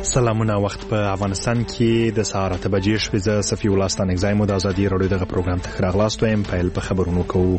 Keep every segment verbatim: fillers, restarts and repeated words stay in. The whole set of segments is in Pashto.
سلامونه. وخت په افغانستان کې د سهار اته بجې شپې. زه صفي الله ستانکزایم د ازادي رادیو دغه پروګرام ته راغلاست وایم. پیل په خبرونو کوو.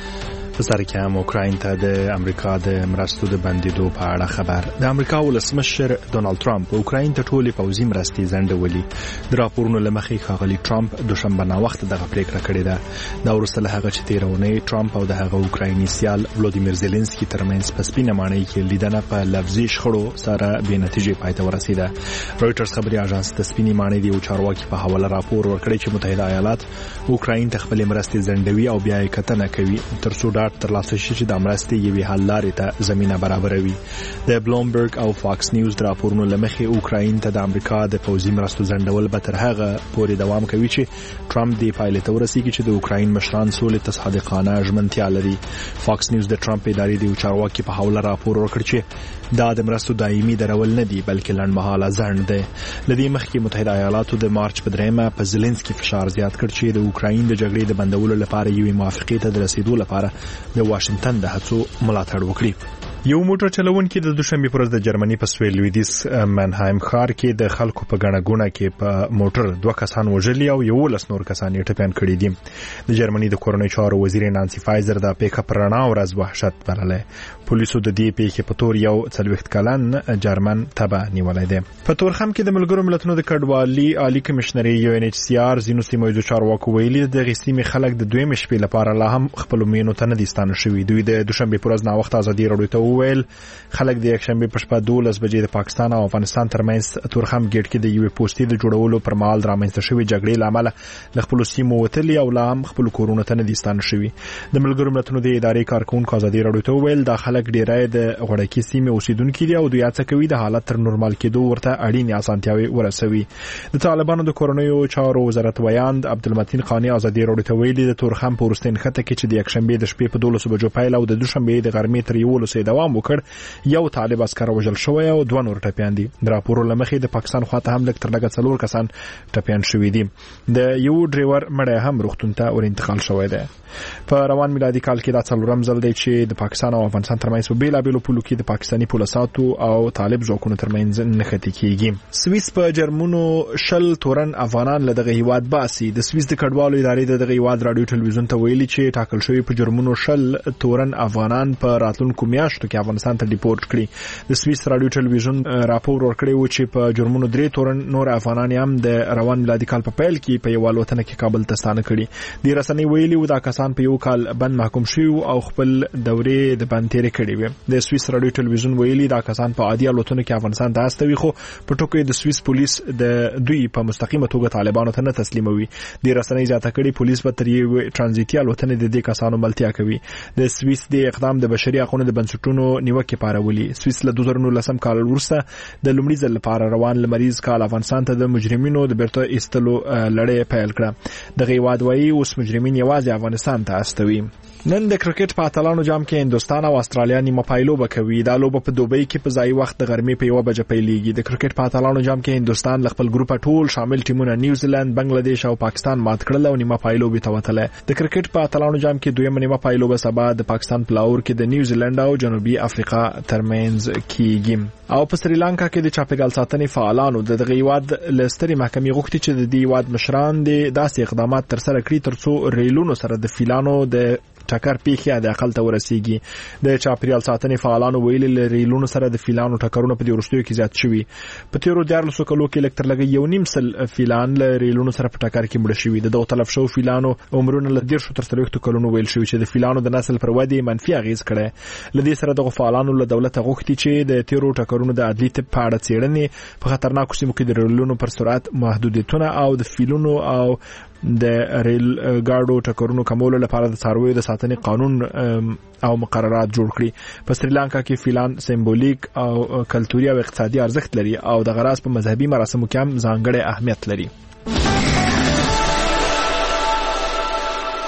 په سر کې هم اوکراین ته د امریکا د مرستو د بندیدو په اړه خبر. د امریکا ولسمشر ډونالد ټرمپ اوکراین ته ټولې پوځي مرستې ځنډولې. د راپورونو له مخې ښاغلي ټرمپ دوشنبه ناوخته دغه پریکړه کړې ده. دا وروسته له هغه چې تېره اونۍ ټرمپ او د هغه اوکرایني سیال ولودیمیر زيلنسکي ترمنځ په سپینه ماڼۍ کې لیدنه په لفظي شخړو سره بې نتیجې پای ته ورسېده. رویټرز خبري اژانس د سپینې ماڼۍ د یو چارواکي په حواله راپور ورکړی چې متحده ایالات اوکراین ته خپلې مرستې ځنډوي او بیا یې کتنه کوي تر څو ډاډ ترلاسه شي چې د مرستې یوې حل لارې ته زمینه برابروي. د بلومبرګ او فاکس نیوز د راپورونو له مخې اوکراین ته د امریکا د پوځي مرستو ځنډول به تر هغه پورې دوام کوي چې ټرمپ دې پایلې ته ورسیږي چې د اوکراین مشران سولې ته صادقانه ژمنتیا لري. فاکس نیوز د ټرمپ ادارې د یو چارواکي په حواله راپور ورکړ چې دا د مرستو دایمي درول نه دي بلکې لنډمهاله ځنډ دی. لدې مخکې متحده ایالاتو د مارچ په دریمه په زيلنسکي فشار زیات کړ چې د اوکراین د جګړې د بندولو لپاره یوې موافقې ته د رسیدو لپاره د واشنگټن د هڅو ملاتړ وکړي. یو موټر چلونکي د دوشنبه پر ورځ د جرمني په سویل لویدیس منهایم ښار کې د خلکو په ګڼه ګوڼه کې په موټر دوه کسان وژلي او یو لس نور کسان یې ټپيان کړي دي. د جرمني د کورنۍ چارو وزیر نانسي فایزر د پیک اپ رڼا ورځ وحشت بللې. پولیسو د دې پیښې په تور یو څلوېښت کلن جرمن تبع نیولای دی. په تورخم کې د ملګرو ملتونو د کډوالي عالی کمشنري یو ان ایچ سی آر زینو سیمه د چارواکو ویلي د غسیمې خلک د دویم شپې لپاره لا هم خپل مینو ته نه دي ستانه شوي. دوی د دوشنبه پر ورځ ناوخته ازادي رادیو ته وویل خلک د یکشنبه په شپه دولس بجې د پاکستان او افغانستان ترمنځ تورخم ګیټ کې د یوې پوسټې د جوړولو پر مهال رامنځته شوې جګړې لامل له خپل سیمو وتلي او لا هم خپل کورونه ته نه دي ستانه شوي. د ملګرو ملتونو د ادارې کارکونکو ازادي رادیو ته وویل دا خلک ډیرای د غړکی سیمه اوسیدونکو دي او دوی هڅه کوي د حالت تر نورمال کېدو ورته اړینې اسانتیاوي ورسوي. د طالبانو د کورنیو چارو وزارت ویاند عبدالمتین قانی ازادي رادیو ته ویلي د تورخم په ورستین خطه کې چې د یکشنبه د شپې په دولس بجو پیل او د دوشنبه د غرمې تر یولس دوام وکړ یو طالب عسكر وژل شوی او دوه نور ټپيان دي. د راپورو لمخې د پاکستان خواته هم لږ تر لږه څلور کسان ټپيان شوي دي. د یو ډرایور مړی هم روغتون ته ور انتقال شوی دی. په روان میلادي کال کې دا څلورم ځل دی چې د پاکستان او افغانستان ترمنځ په بیلابېلو پولو کې د پاکستاني پولیساتو او طالب ځواکونو ترمنځ نښتې کیږي. سویس په جرمنو شل تورن افغانان له دغه هیواد باسي. د سویس د کډوالو ادارې د دغه هیواد رادیو ټلویزیون ته ویلي چې ټاکل شوی په جرمنو شل تورن افغانان په راتلونکو میاشتو کې افغانستان ته ډیپورټ کړي. د سویس رادیو ټلویزیون راپور ورکړی و چې په جرمنو درې تورن نور افغانان هم د روان میلادي کال په پیل کې په یو الوتنه کې کابل ته ستانه کړي. د رسنۍ ویلي و دا کسان په یو کال بند محکوم شوي او خپل دورې د بند تیرې کړې وې. د سویس رادیو ټلویزیون ویلي دا کسان په عادي الوتنو کې افغانستان ته استوي خو په ټکو د سویس پولیس د دوی په مستقیمه توګه طالبانو ته نه تسلیموي. د رسنۍ زیاته کړي پولیس به تر یو ترانزیتي الوتنې د دې کسانو ملتیا کوي. د سویس د اقدام د بشري حقوقو د بنسټونو نیوکه پارولي. سویس له دوه زره نولسم کال وروسته د لومړي ځل لپاره روان لمریز کال افغانستان ته د مجرمینو د بیرته ایستلو لړۍ پیل کړه. دغه هیواد وايي اوس مجرمین یوازې افغانستان ته استوي. نن د کرکټ په اتلانو جام کې هندستان او استرالیا نیمه پایلوبه کوي. دا لوبه په دوبۍ کې په ځای وخت د غرمې په یو بجه پیلېږي. د کرکټ په اتلانو جام کې هندستان له خپل ګروپ ټول شامل ټیمونه نیوزیلند، بنگلاديش او پاکستان مات کړل او نیمه پایلوبه ته وتله. د کرکټ په اتلانو جام کې دویمه نیمه پایلوبه سبا د پاکستان په لاهور کې د نیوزیلند او جنوبي افریقا ترمنځ کیږي. او په سریلانکا کې د چاپیریال ساتنې فعالانو د دغه هیواد لستري محکمې غوښتي چې د دې هیواد مشران د داسې اقدامات تر سره کړي ترڅو ریلونو سره د فیلانو د ټکر پیښه د عقل ته ورسیږي. د چاپیریال ساتنې فعالانو ویلي لریلونو سره د فیلانو ټکرونه په دې وروستیو کې زیات شوي. په تیرو دیارلسو کلو کې لږ تر لږه یو نیم سل فیلان له ریلونو سره په ټکر کې مړه شوي. د دغو تلف شوو فیلانو عمرونه له دیرشو تر څلوېښتو کلونو ویل شوي چې د فیلانو د نسل پر ودې منفي اغیز کړی. له دې سره دغو فعالانو له دولته غوښتي چې د تیرو ټکرونو د عدلي طب په اړه څېړنې په خطرناکو سیمو کې د ریلونو پر سرعت محدودیتونه او د فیلونو او د ریل ګاډو ټکرونو کمولو لپاره د څارویو د ساتنې قانون او مقررات جوړ کړي. په سریلانکا کې فیلان سمبولیک او کلتوري او اقتصادي ارزښت لري او د غراس په مذهبي مراسمو کې هم ځانګړی اهمیت لري.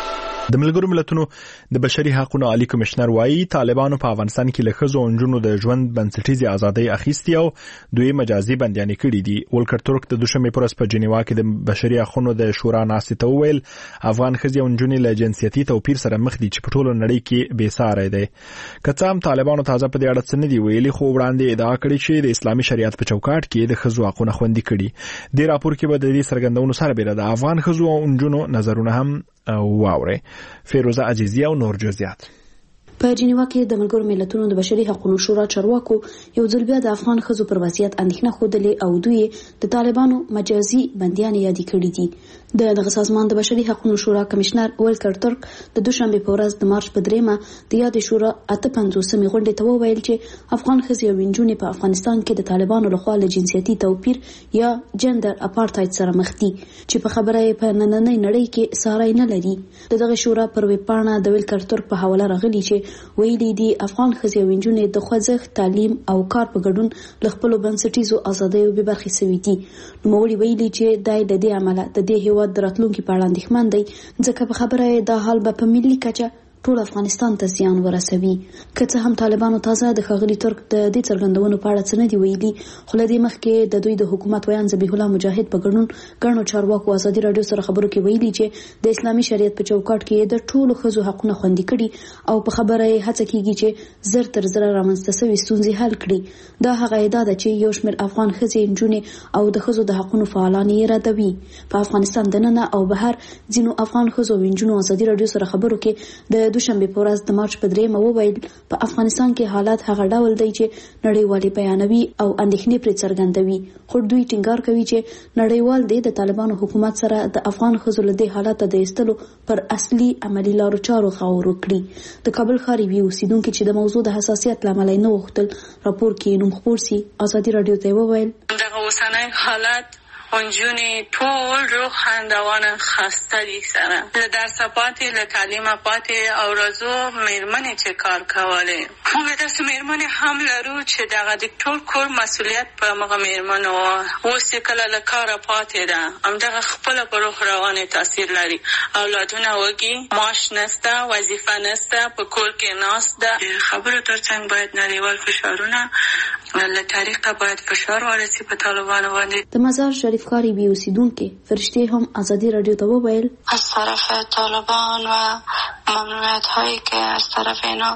د ملګرو ملتونو د بشري حقوقو عالی کمشنر وایي طالبانو په افغانستان کې له ښځو او نجونو د ژوند بنسټیزې ازادۍ اخیستې او دوی مجازي بندیانې کړي دي. ولکر ترک د دوشنبې پر ورځ په جنیوا کې د بشري حقوقو د شورا ناستې ته وویل افغان ښځې او نجونې له جنسیتي توپیر سره مخ دي چې په ټوله نړۍ کې بې ساری دی. که څه هم طالبانو تازه په دې اړه څه نه دي ویلي، خو وړاندې ادعا کړې چې د اسلامي شریعت په چوکاټ کې د ښځو حقونه خوندي کړي. دې راپور کې به د دې څرګندونو سره بیره د افغان ښځو او نجونو نظرونه هم واوري. فیروزه عزیزی او نور جزئیات. په جنیوا کې د ملګرو ملتونو د بشري حقوقو شورا چارواکو یو ځل بیا د افغان ښځو پر وضعیت اندېښنه ښودلې او دوی د طالبانو مجازي بندیان یادې کړې دي. د دغه سازمان د بشري حقوقو شورا کمشنر ولکر ترک د دوشنبې په ورځ د مارچ په دریمه د یادې شورا اته پنځوسمې غونډې ته وویل چې افغان ښځې او نجونې په افغانستان کې د طالبانو لخوا له جنسیتي توپیر یا جندر اپارټاید سره مخ دي چې په خبره یې په نننۍ نړۍ کې ساری نه لري. د دغه شورا پر ویبپاڼه د ولکر ترک په حواله راغلي چې ویلي دي افغان ښځې او نجونې د خوځښت، تعلیم او کار په ګډون له خپلو بنسټیزو ازادیو بې برخې سوي دي. نوموړي ویلي چې دی د دې امله د دې هېواد د راتلونکي په اړه اندېښمن دی، ځکه په خبره یې دا حال به په ملي کچه ټول افغانستان ته زیان ورسوي. که څه هم طالبانو تازه د ښاغلي ترک د دې څرګندونو په اړه څه نه دي ویلي، خو له دې مخکې د دوی د حکومت ویان ذبیح الله مجاهد په ګډون ګڼو چارواکو ازادي راډیو سره خبرو کې ویلي چې د اسلامي شریعت په چوکاټ کې د ټولو ښځو حقونه خوندي کړي او په خبره یې هڅه کیږي چې زر تر زره رامنځته شوې ستونزې حل کړي. دا هغه ادعا ده چې یو شمېر افغان ښځې، نجونې او د ښځو د حقونو فعالان یې ردوي. په افغانستان دننه او بهر ځینو افغان ښځو او نجونو ازادي راډیو سره خبرو کې د دوشنبې په ورځ د مارچ په دریمه وویل په افغانستان کې حالات هغه ډول دی چې نړیوالې بیانوي او اندېښنې پرې څرګندوي، خو دوی ټینګار کوي چې نړیوال دی د طالبانو حکومت سره د افغان ښځو له دې حالته د ایستلو پر اصلي عملي لارو چارو غور وکړي. د کابل ښار یوې اوسیدونکي چې د موضوع د حساسیت له امله یې نه غوښتل راپور کې نوم خپور سي، ازادي راډیو ته وویل دغه اوسنی حالت ونجونې ټول روح خندوانه خسته دي، سره له درسه پاتې، له تعلیمه پاتې او راځو مېرمنې چې کار کولی. موږ داسې مېرمنې هم لرو چې دغه د ټول کور مسؤلیت په مغه مېرمنو اوس چې کله له کاره پاتې ده، همدغه خپله په روح روانې تاثیر لري. اولادونه وږي، معاش نسته، وظیفه نسته، په کور کې ناست ده. خبرو ترڅنګ باید نړیوال فشارونه له طریقه باید فشار ورسي په طالبانو باندې. د مزار شریف ښار یوې اوسیدونکي فرشته هم ازادي راډیو ته وویل از طرف طالبان و ممنوعیت هایی که از طرف اینا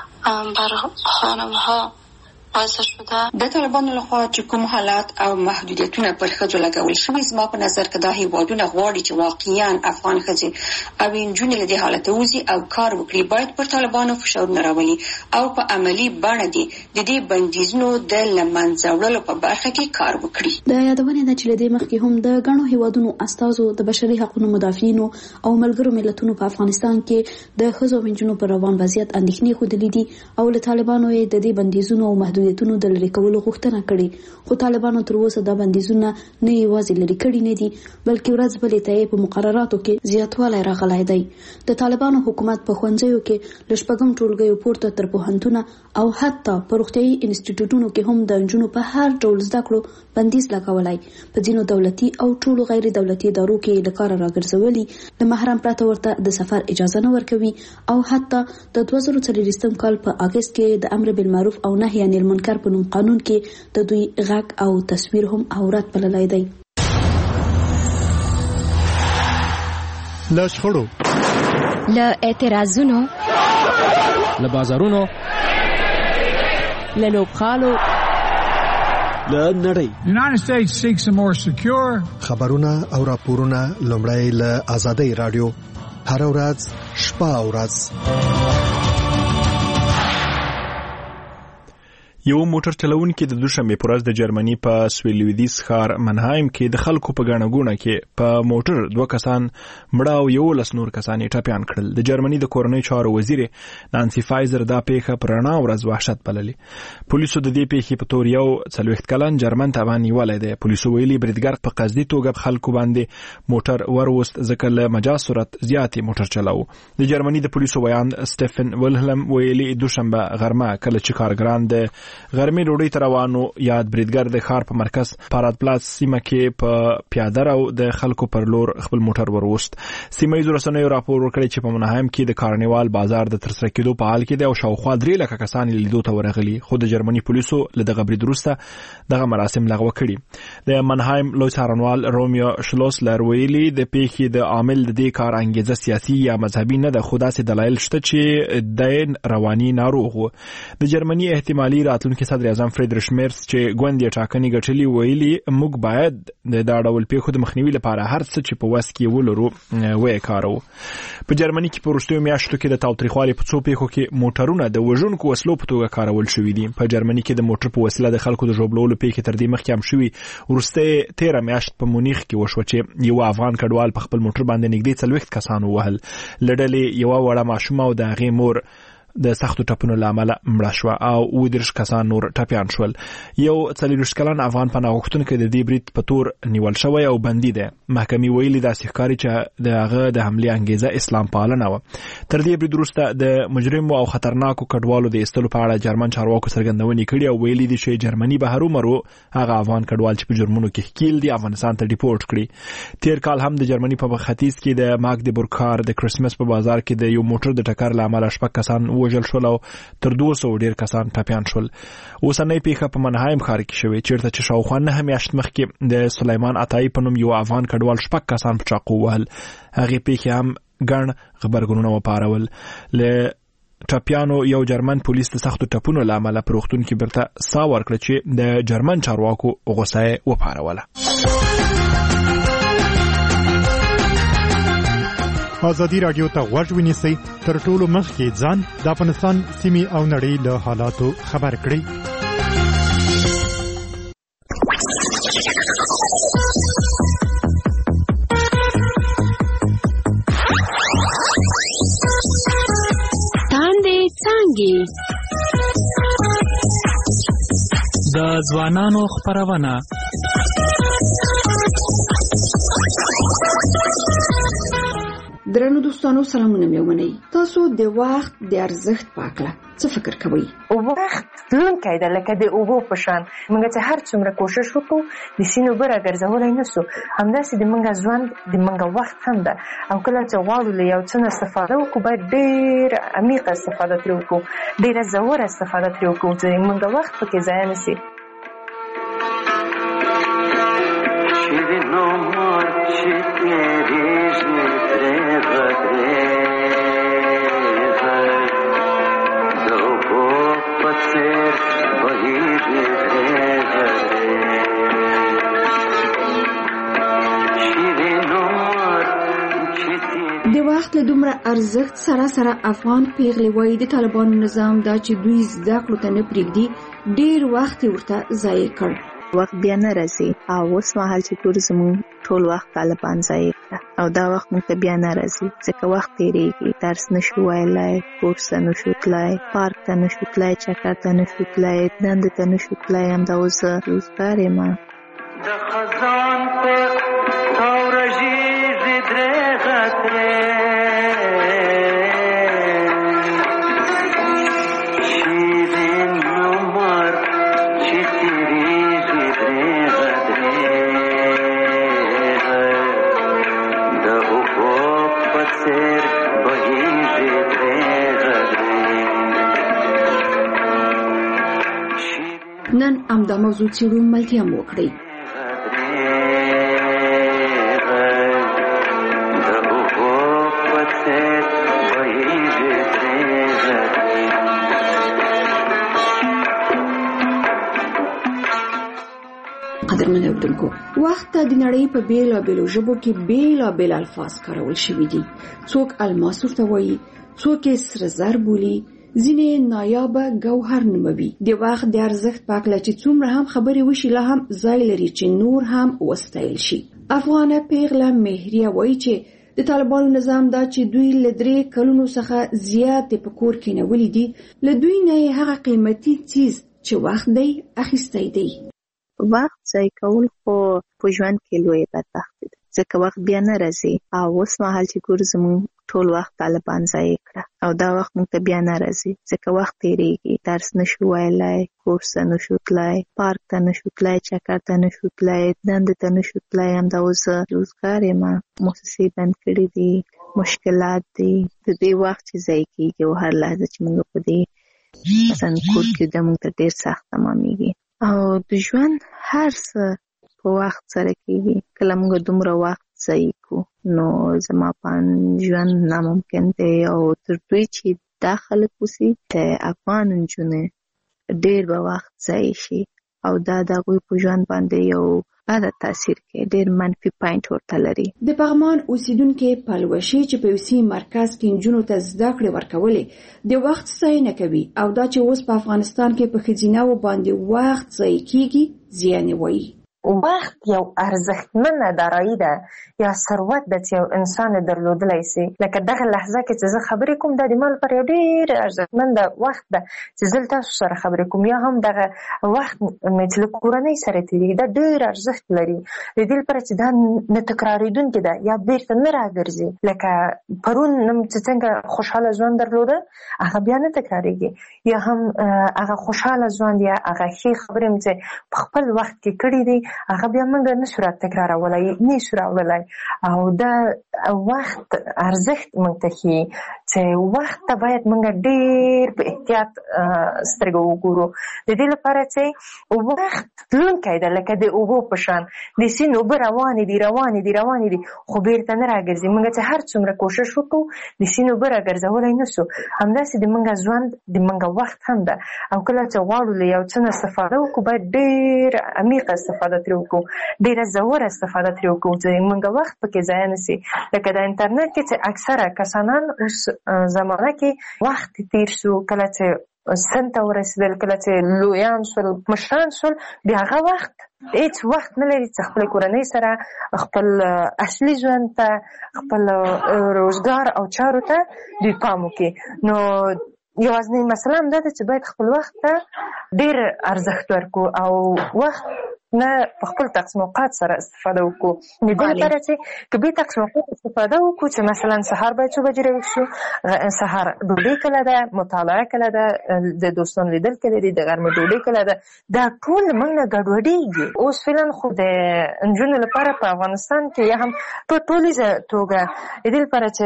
بر خانم ها وضع شده، د طالبانو لخوا چې کوم حالات او محدودیتونه پر ښځو لګول شوي، زما په نظر کې دا هیوادونه غواړي چې واقعیا افغان ښځې او نجونې له دې حالته وځي او کار وکړي. باید پر طالبانو فشارونه راولي او په عملي بڼه دي د دې بندیزونو د له منځه وړلو په برخه کې کار وکړي. د یادونې ده چې له دې مخکې هم د ګڼو هیوادونو استازو د بشري حقوقو مدافعینو او ملګرو ملتونو په افغانستان کې د ښځو او نجونو پر روان وضعیت اندېښنې ښودلې دي او له طالبانو یې د دې بندیزونو او محدودیتونو د لرې کولو غوښتنه کړې. خو طالبانو تر اوسه دا بندیزونه نه یوازې لرې کړي نه دي، بلکې ورځ بلې ته یې په مقرراتو کې زیاتوالی راغلی دی. د طالبانو حکومت په ښوونځیو کې له شپږم ټولګیو پورته تر پوهنتونه او حتی په روغتیايي انسټیټیوټونو کې هم د نجونو په هر ډول زده کړو بندیز لګولی. په ځینو دولتي او ټولو غیر دولتي ادارو کې له کاره راګرځولي، د محرم پرته ورته د سفر اجازه نه ورکوي او حتی د دوه زره څلوېښتم کال په اګست کې د امر بالمعروف او نهي عن المنکر په نوم قانون کې د دوی غږ او تصویر هم عورت بللی دی. له شخړو، له اعتراضونو، له بازارونو، له لوبخالو، له نړۍ. The United States seeks a more secure. خبرونه او راپورونه لومړی له آزادۍ راډیو هر ورځ شپه او ورځ. یو موټر چلونکي د دوشنبې په ورځ د جرمني په سویلویدیز ښار منهایم کې د خلکو په ګڼه ګوڼه کې په موټر دوه کسان مړه او یولس نور کسان یې ټپیان کړل. د جرمني د کورنۍ چارو وزیر نانسي فایزر دا پیښه په رڼا ورځ وحشت بللې. پولیسو د دې پیښې په تور یو څلوېښت کلن جرمن تبان نیولی دی. پولیسو ویلي بریدګر په قصدي توګه خلکو باندې موټر وروست ځکه له مجاز سرعت زیاتې موټر چلاو. د جرمني د پولیسو ویان سټیفن ولهلم ویلي دوشنبه غرمه کله چې کارګران د غرمې ډوډۍ ته روانو. یاد بریدګر د ښار په مرکز پاراد پلاس سیمه کې په پیاده رو د خلکو پر لور خپل موټر وروست. سیمه ییزو رسنیو راپور ورکړی چې په منهایم کې د کارنیوال بازار د ترسره کېدو په حال کې دی او شاوخوا درې لکه کسان لیدو ته ورغلي، خو د جرمني پولیسو له دغه برید وروسته دغه مراسم لغوه کړي. د منهایم لوی څارنوال رومیو شلوسلر ویلي د پیښې د عامل د دې کار انګیزه سیاسي یا مذهبي نه ده، خو داسې دلایل شته چې د رواني ناروغ و. د جرمني احتمالي راتلونکي صدر اعظم فریدریش میرس چې ګوند یې ټاکنې ګټلي ویلي موږ باید د دا ډول پیښو د مخنیوي لپاره هر څه چې په وس کې ولرو وې کارو. په جرمني کې په وروستیو میاشتو کې د تاوتریخوالي په څو پیښو کې موټرونه د وژونکو وسلو په توګه کارول شوي دي. په جرمني کې د موټر په وسیله د خلکو د ژوبلولو پیښې تر دې مخکې هم شوي. وروسته تیره میاشت په مونیخ کې وشوه چې یو افغان کډوال په خپل موټر باندې نږدې څلوېښت کسان ووهل. له ډلې یوه وړه ماشومه او د هغې مور د سختو ټپونو له امله مړه شوه او اووه دېرش کسان نور ټپیان شول. یو څلوېښت کلن افغان پناه غوښتونکی د دې برید په تور نیول شوی او بندي دی. محکمې ویلي داسې ښکاري چې د هغه د حملې انګیزه اسلام پالنه وه. تر دې برید وروسته د مجرمو او خطرناکو کډوالو د ایستلو په اړه جرمن چارواکو څرګندونې کړي او ویلي دي چې جرمني به هرومرو هغه افغان کډوال چې په جرمونو کې ښکیل دي افغانستان ته ډیپورټ کړي. تیر کال هم د جرمني په ختیځ کې د ماګدبورګ ښار د کرسمس په بازار کې د یو موټر د ټکر له امله شپږ کسان ووژل شول او تر دوه سوه ډیر کسان ټپیان شول. اوسنۍ پیښه په منهایم ښار کې شوې چیرته چې شاوخوا نهه میاشت مخکې د سلیمان عطایي په نوم یو افغان کډوال شپږ کسان په چاقو ووهل. هغې پیښې هم ګڼ غبرګونونه وپارول. له ټپیانو یو جرمن پولیس د سختو ټپونو له امله په روغتون کې بیرته ساه ورکړه چې د جرمن چارواکو غوسه یې وپاروله. ازادي راډیو ته غوږ ونیسئ، تر ټولو مخکې ځان د افغانستان سیمې او نړۍ له حالاتو خبر کړئ. تاندې څانګې د ځوانانو خپرونه. درنو دوستانو سلامونه مې ومنئ. تاسو د وخت د ارزښت په اړه څه فکر کوئ؟ وخت تلونکی دی لکه د اوبو په شان. موږ چې هر څومره کوشش وکړو د سیند اوبه راګرځولی نه سو، همداسې د موږ ژوند د موږ وخت هم ده. او کله چې غواړو له یو څه نه استفاده وکړو باید ډېره عمیقه استفاده ترې وکړو، ډېره ژوره استفاده ترې وکړو چې موږ وخت پکې ضایع نه سي. د وخت له دومره ارزښت سره سره افغان پیغلې وایي د طالبانو نظام دا چې دوی زده کړو ته نه پرېږدي ډېر وخت ورته ضایع کړ. وخت بیا نه راځي او اوس مهال چې ټول زموږ ټول وخت طالبان ضایع کړه او دا وخت موږ ته بیا نه راځي ځکه وخت تېرېږي. درس نشو ویلی، کورس ته نشو تللی، پارک ته نشو تللی، چکر ته نشو تللی، دندې ته نشو تللی. همدا اوس زه روزګار یم. د خزان په تاورژیږي درېغه ترې شیرین عمر چې تېرېږي درېغه درېغه د اوبو په څېر بهېږي درېغه درېغه. نن همدا موضوع څېړو، ملتیا مو وکړئ. قدرمن اوریدونکو، وخت ته د نړۍ په بیلابیلو ژبو کې بیلابیل الفاظ کارول شوي دي. څوک الماس ورته وایي، څوک یې سره زر بولي، ځینې نایابه ګوهر نوموي. د وخت د ارزښت په اړه چې څومره هم خبرې وشي لا هم ځای لري چې نور هم وستایل شي. افغانه پیغله مهریه وایي چې د طالبانو نظام دا چې دوی له درې کلونو څخه زیات په کور کې نیولي دي، له دوی نه هغه قیمتي څیز چې وخت دی اخیستی دی. وخت ضایع کول خو په ژوند کې لویه بدبختي ده ځکه وخت بیا نه راځي او اوس مهال چې ګورو زموږ ټول وخت طالبان ضایع کړه او دا وخت موږ ته بیا نه راځي ځکه وخت تېرېږي درس نشو ویلی کورس ته نشو تللی پارک ته نشو تللی چکر ته نشو تللی دندې ته نشو تللی همدا اوس روزګار یم مؤسسې بند کړي دي مشکلات دي د دې وخت چې ضایع کېږي او هر لحظه چې موږ په دې مثلا کور کې د موږ ته ډېر سخت تمامېږي او د ژوند هر څه په وخت سره کېږي کله موږ دومره وخت ضایع کړو نو زما په ژوند ناممکن دی او تر دوی چې دا خلک اوسي د افغان نجونې ډېر به وخت ضایع شي او دا د هغوی په ژوند باندې یو بده تاثیر کوي ډېر منفي پوینټ ورته لري. د پغمان اوسیدونکي پلوشي چې په یوسي مرکز کې نجونو ته زده کړې ورکولې د وخت ضایع نه کوي او دا چې اوس په افغانستان کې په ښځینه‌وو باندې وخت ضایع کېږي زیان یې وایي. وخت یو ارزښتمنه دارایی ده یا ثروت ده چې یو انسان درلودلی سي لکه دغه لحظه کې چې زه خبرې کوم دا د ما لپاره یو ډېر ارزښتمنده وخت ده چې زه تاسو سره خبرې کوم یا هم دغه وخت مې چې له کورنۍ سره تېرېږي دا ډېر ارزښت لري د دې لپاره چې دا نه تکرارېدونکې ده یا بېرته نه راګرځي لکه پرون چې څنګه خوشحاله ژوند درلوده هغه بیا نه تکرارېږي یا هم هغه خوشحاله ژوند یا هغه ښې خبرې مې چې په خپل وخت کې کړي دي هغه بیا موږ نه شو تکرارولای نه شو راوړلی او دا وخت ارزښت موږ ته ښیي چې وخت ته باید موږ ډېر په احتیاط سترګې وګورو د دې لپاره چې وخت تلونکی ده لکه د اوبو په شان د سیند اوبه روانې دي روانې دي روانې دي خو بېرته نه راګرځي موږ چې هر څومره کوشش وکړو د سیند اوبه راګرځولی نه شو همداسې د موږ ژوند د موږ وخت هم ده او کله چې غواړو له یو څه نه استفاده وکړو باید ډېر عمیقه استفاده ترې وکړو ډېره ژوره استفاده ترې وکړو چې موږ وخت پکې ضایع نه سي لکه د انټرنټ کې چې اکثره کسانان اوس زمانه کې وخت تېر شو کله چې سن ته ورسېدل کله چې لویان شول مشران شول بیا هغه وخت هیڅ وخت نه لري چې خپل کورنۍ سره خپل اصلي ژوند ته خپل روزګار او چارو ته دوی پام وکړي نو یوازینۍ مسله همدا ده چې باید خپل وخت ته ډېر ارزښت ورکړو او وخت نه په خپل تقسیم اوقات سره استفاده وکړو د دې لپاره چې که بې تقسیم اوقات استفاده وکړو چې مثلا سهار باید څو بجې راویښ شو سهار ډوډۍ کله ده مطالعه کله ده د دوستانو لیدل کله دي د غرمې ډوډۍ کله ده دا ټول موږ نه ګډوډېږي اوس فعلا خو د نجونو لپاره په افغانستان کې یا هم په ټولیزه توګه د دې لپاره چې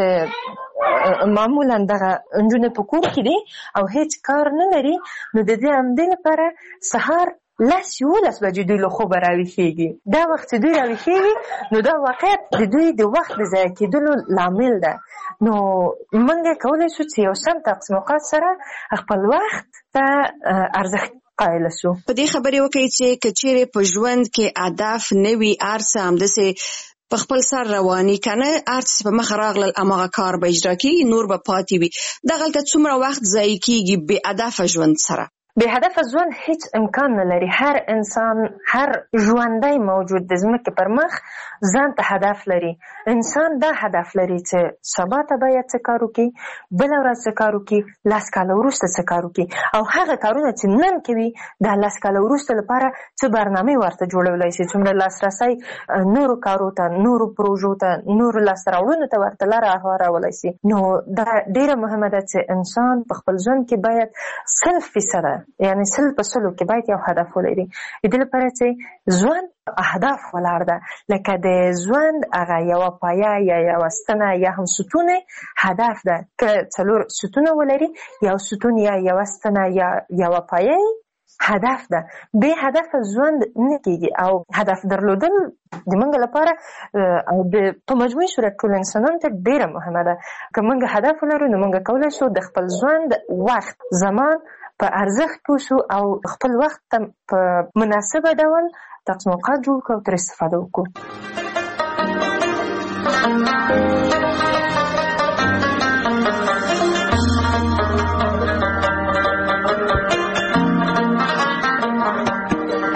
معمولا دغه نجونې په کور کې دي او هیڅ کار نه لري نو د دې همدې لپاره سهار لس یولس بجې دوی له خوبه راویښېږي دا وخت چې دوی راویښېږي نو دا واقعیت د دوی د وخت د ضایع کېدلو لامل ده نو موږ کولی شو چې یو سم تقسیم اوقات سره خپل وخت ته ارزښت قایل شو. په دې خبرې وکړئ چې که چیرې په ژوند کې هدف نه وي هر څه همداسې په خپل سر رواني کنه ارڅ په مخ راغلل اماغه کار به اجرا کیږي نور به پاتې وي دغلته څومره وخت ضایع کیږي بې هدف ژوند سره بې هدف ژوند هیڅ امکان نه لري هر انسان هر ژوندی موجود د ځمکې پر مخ ځان ته هدف لري انسان دا هدف لري چې سبا ته باید څه کار وکړي بله ورځ څه کار وکړي لس کاله وروسته څه کار وکړي او هغه کارونه چې نن کوي دا لس کاله وروسته لپاره څه برنامې ورته جوړولی شي څومره لاسرسی نورو کارو ته نورو پروژو ته نورو لاسته راوړنو ته ورته لاره هوارولی شي نو دا ډېره مهمه ده چې انسان په خپل ژوند کې باید سل فیصده یعنی سل په سلو کې باید یو هدف ولري د دې لپاره چې ژوند اهداف ولاړ ده لکه د ژوند هغه یوه پایه یا یوه ستنه یا هم ستونه هدف ده که څلور ستونه ولري یو ستون یا یوه ستنه یا یوه پایه هدف ده بې هدف ژوند نه کېږي او هدف درلودل د موږ لپاره او د په مجموعي صورت ټول انسانانو ته ډېره مهمه ده که موږ هدف ولرو نو موږ کولی شو د خپل ژوند وخت زمان په ارزښت پوه شو او خپل وخت ته په مناسبه ډول تقسیم اوقات جوړ کړو او ترې استفاده وکړو.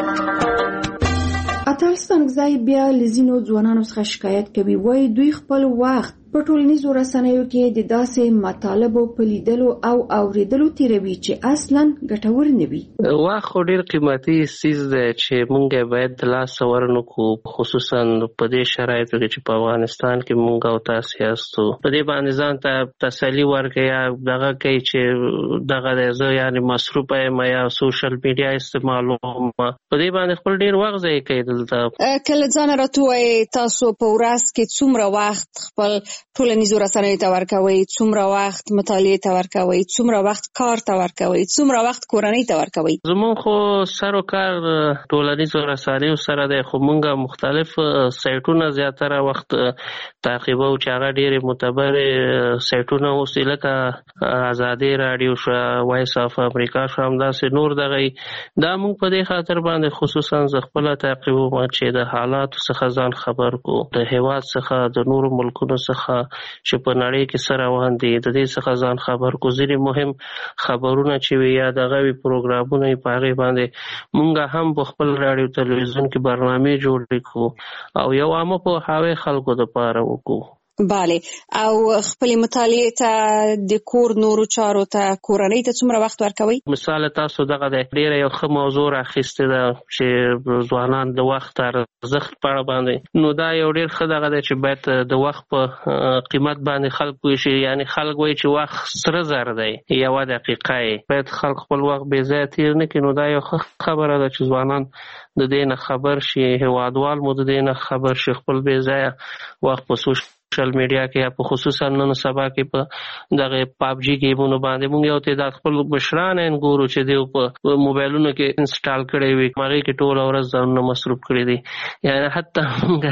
اتل ستانکزی بیا له ځینو ځوانانو څخه شکایت کوي وایي دوی خپل وخت په ټولنیزو رسنیو کې د داسې مطالبو په لیدلو او اوریدلو تیروي چې اصلاً ګټور نه وي. وخت ډېر قیمتي څیز دی چې موږ باید د لاسه ورنکړو، خصوصا په دې شرایطو کې چې په افغانستان کې موږ او تاسو یاستو. په دې باندې ځان ته تسلي ورکړئ یا دغه کوي چې دغه دی زه یعنې مصروفه یم یا سوشل میډیا استعمالوم، په دې باندې خپل ډېر وخت ضایع کوي. دلته کله ځان راته ووایئ تاسو په ورځ کې څومره وخت خپل ټولنیزو رسنیو ته ورکوئ، څومره وخت مطالعې ته ورکوئ، څومره وخت کار ته ورکوئ، څومره وخت کورنۍ ته ورکوئ؟ زموږ خو سر و کار ټولنیزو رسنیو سره دی، خو موږ مختلف سایټونه زیاتره وخت تعقیبو چې هغه ډېرې معتبرې سایټونه اوسي، لکه ازادي راډیو شو، وایس اف امریکا شو، همداسې نور دغه دا موږ په دې خاطر باندې خصوصا زه خپله تعقیبوم چې د حالاتو څخه ځان خبر کو، د هېواد څخه د نورو ملکونو څخه چې په نړۍ کې څه روان دي د دې څخه ځان خبر کو. ځینې مهم خبرونه چې وي یا دغه وي پروګرامونه یې په هغې باندې مونږ هم په خپل راډیو تلویزیون کې برنامې جوړې کړو او یو عامه پوهاوی خلکو دپاره وکړو. بله، او خپل مطالعې ته د کور نورو چارو ته کورنۍ ته څومره وخت ورکوئ؟ مثال تاسو دغه د ډېره یو ښه موضوع راخیستې ده چې ځوانان د وخت ارزښت په اړه باندې، نو دا یو ډېر ښه دغه دی چې باید د وخت په قیمت باندې خلک پوه شي. یعنې خلک وایي چې وخت سره زر دی، یوه دقیقه یې باید خلک خپل وخت بې ځایه تېر نه کړي. نو دا یو ښه خبره ده چې ځوانان د دې نه خبر شي، هېوادوال مو د دې نه خبر شي، خپل بې ځایه وخت په سوشل سوشل میډیا کې یا په خصوصا نن سبا کې په دغه پابجي گیمونو باندې موږ یو تعداد خپل مشران یې ګورو چې دوی په موبایلونو کې انسټال کړی وي، هغې کې ټوله ورځ ځانونه مصروف کړي دي. یعنې حتی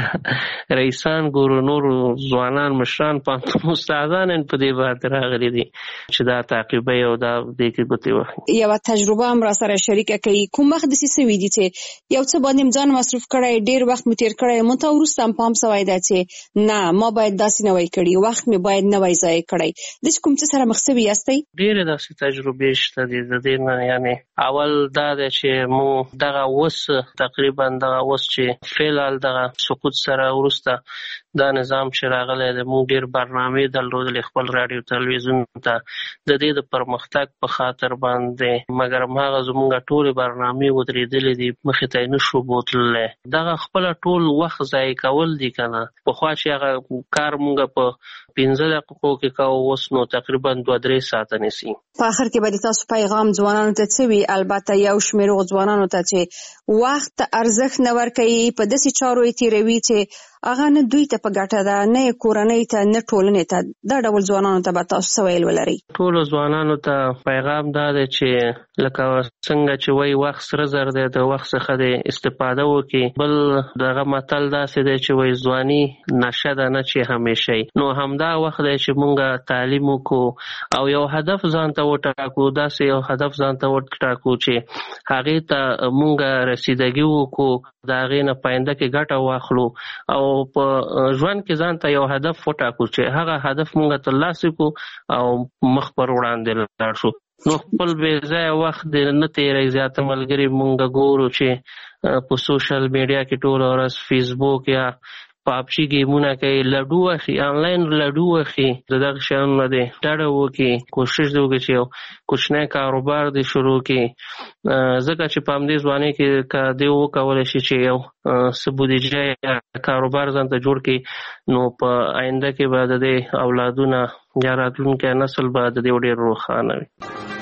موږ رئیسان ګورو، نور ځوانان مشران پوهنتون استادان یې په دې باندې راغلي دي چې دا تعقیبوي او دا دې کې ګوتې وهي. یوه تجربه هم را سره شریکه کوي، کوم وخت داسې سوي دي چې یو څه باندې ځان مصروف کړی، ډېر وخت مو تېر کړی، مونږ ته وروسته هم پام سوی ده چې نه ما باید داسې نه وای کړي، وخت مې باید نه وای ضایع کړی. داسې کوم څه سره مخ سوي یاستئ؟ ډېرې داسې تجربې شته دي د دې نه. یعنې اول دا دی چې مو دغه اوس تقریبا دغه اوس چې فعلال دغه سقوط سره وروسته دا نظام چې راغلی دی، موږ ډېر برنامې درلودلې خپل راډیو تلویزیون ته د دې د پرمختګ په خاطر باندې، مګر هماغه زموږ ټولې برنامې ودرېدلې دي، مخې ته یې نه شو بوتللی. دغه خپله ټول وخت ضایع کول دي که نه. پخوا چې هغه کار موږ په پنځه دقیقو کې کوو، اوس نو تقریبا دوه درې ساعته نیسي. په آخر کې به د تاسو پیغام ځوانانو ته څه وي؟ البته یو شمېر هغو ځوانانو ته چې وخت ته ارزښت نه ورکوي، په داسې چارو یې تېروي چې هغه نه دوی ته په ګټه ده، نه یې کورنۍ ته نه ټولنې ته. دا ډول ځوانانو ته به تاسو څه ویل ولرئ؟ ټولو ځوانانو ته پیغام دا دی چې لکه څنګه چې وایي وخت سره زر دی، د وخت څخه د استفاده وکړي. بل دغه متل داسې دی چې وایي ځواني نشه ده نه چې همیشه. نو همدا وخت دی چې مونږ تعلیم وکړو او یو هدف ځان ته وټاکو، داسې یو هدف ځان ته وټاکو چې هغې ته مونږ رسیدګي وکړو، د هغې نه پاینده کې ګټه واخلو او په ژوند کې ځان ته یو هدف وټاکو چې هغه هدف مونږ ترلاسه کړو او مخ پر وړاندې لاړ شو. نو خپل بې ځایه وخت دې نه تېروي. زیاته ملګري مونږ ګورو چې په سوشل میډیا کې ټوله ورځ فیسبوک یا پابجي گیمونه کوي، لډو اخي، آنلاین لډو اخي. د دغه شیانو نه دې ډډه وکړي، کوشش دې وکړي چې یو کوچنی کاروبار دې شروع کړي، ځکه چې په همدې ځوانۍ کې که دې وکولی شي چې یو څه بودیجه یا کاروبار ځان ته جوړ کړي، نو په آینده کې به د دې اولادونه یا راتلونکی نسل به د دې ډېر روښانه وي.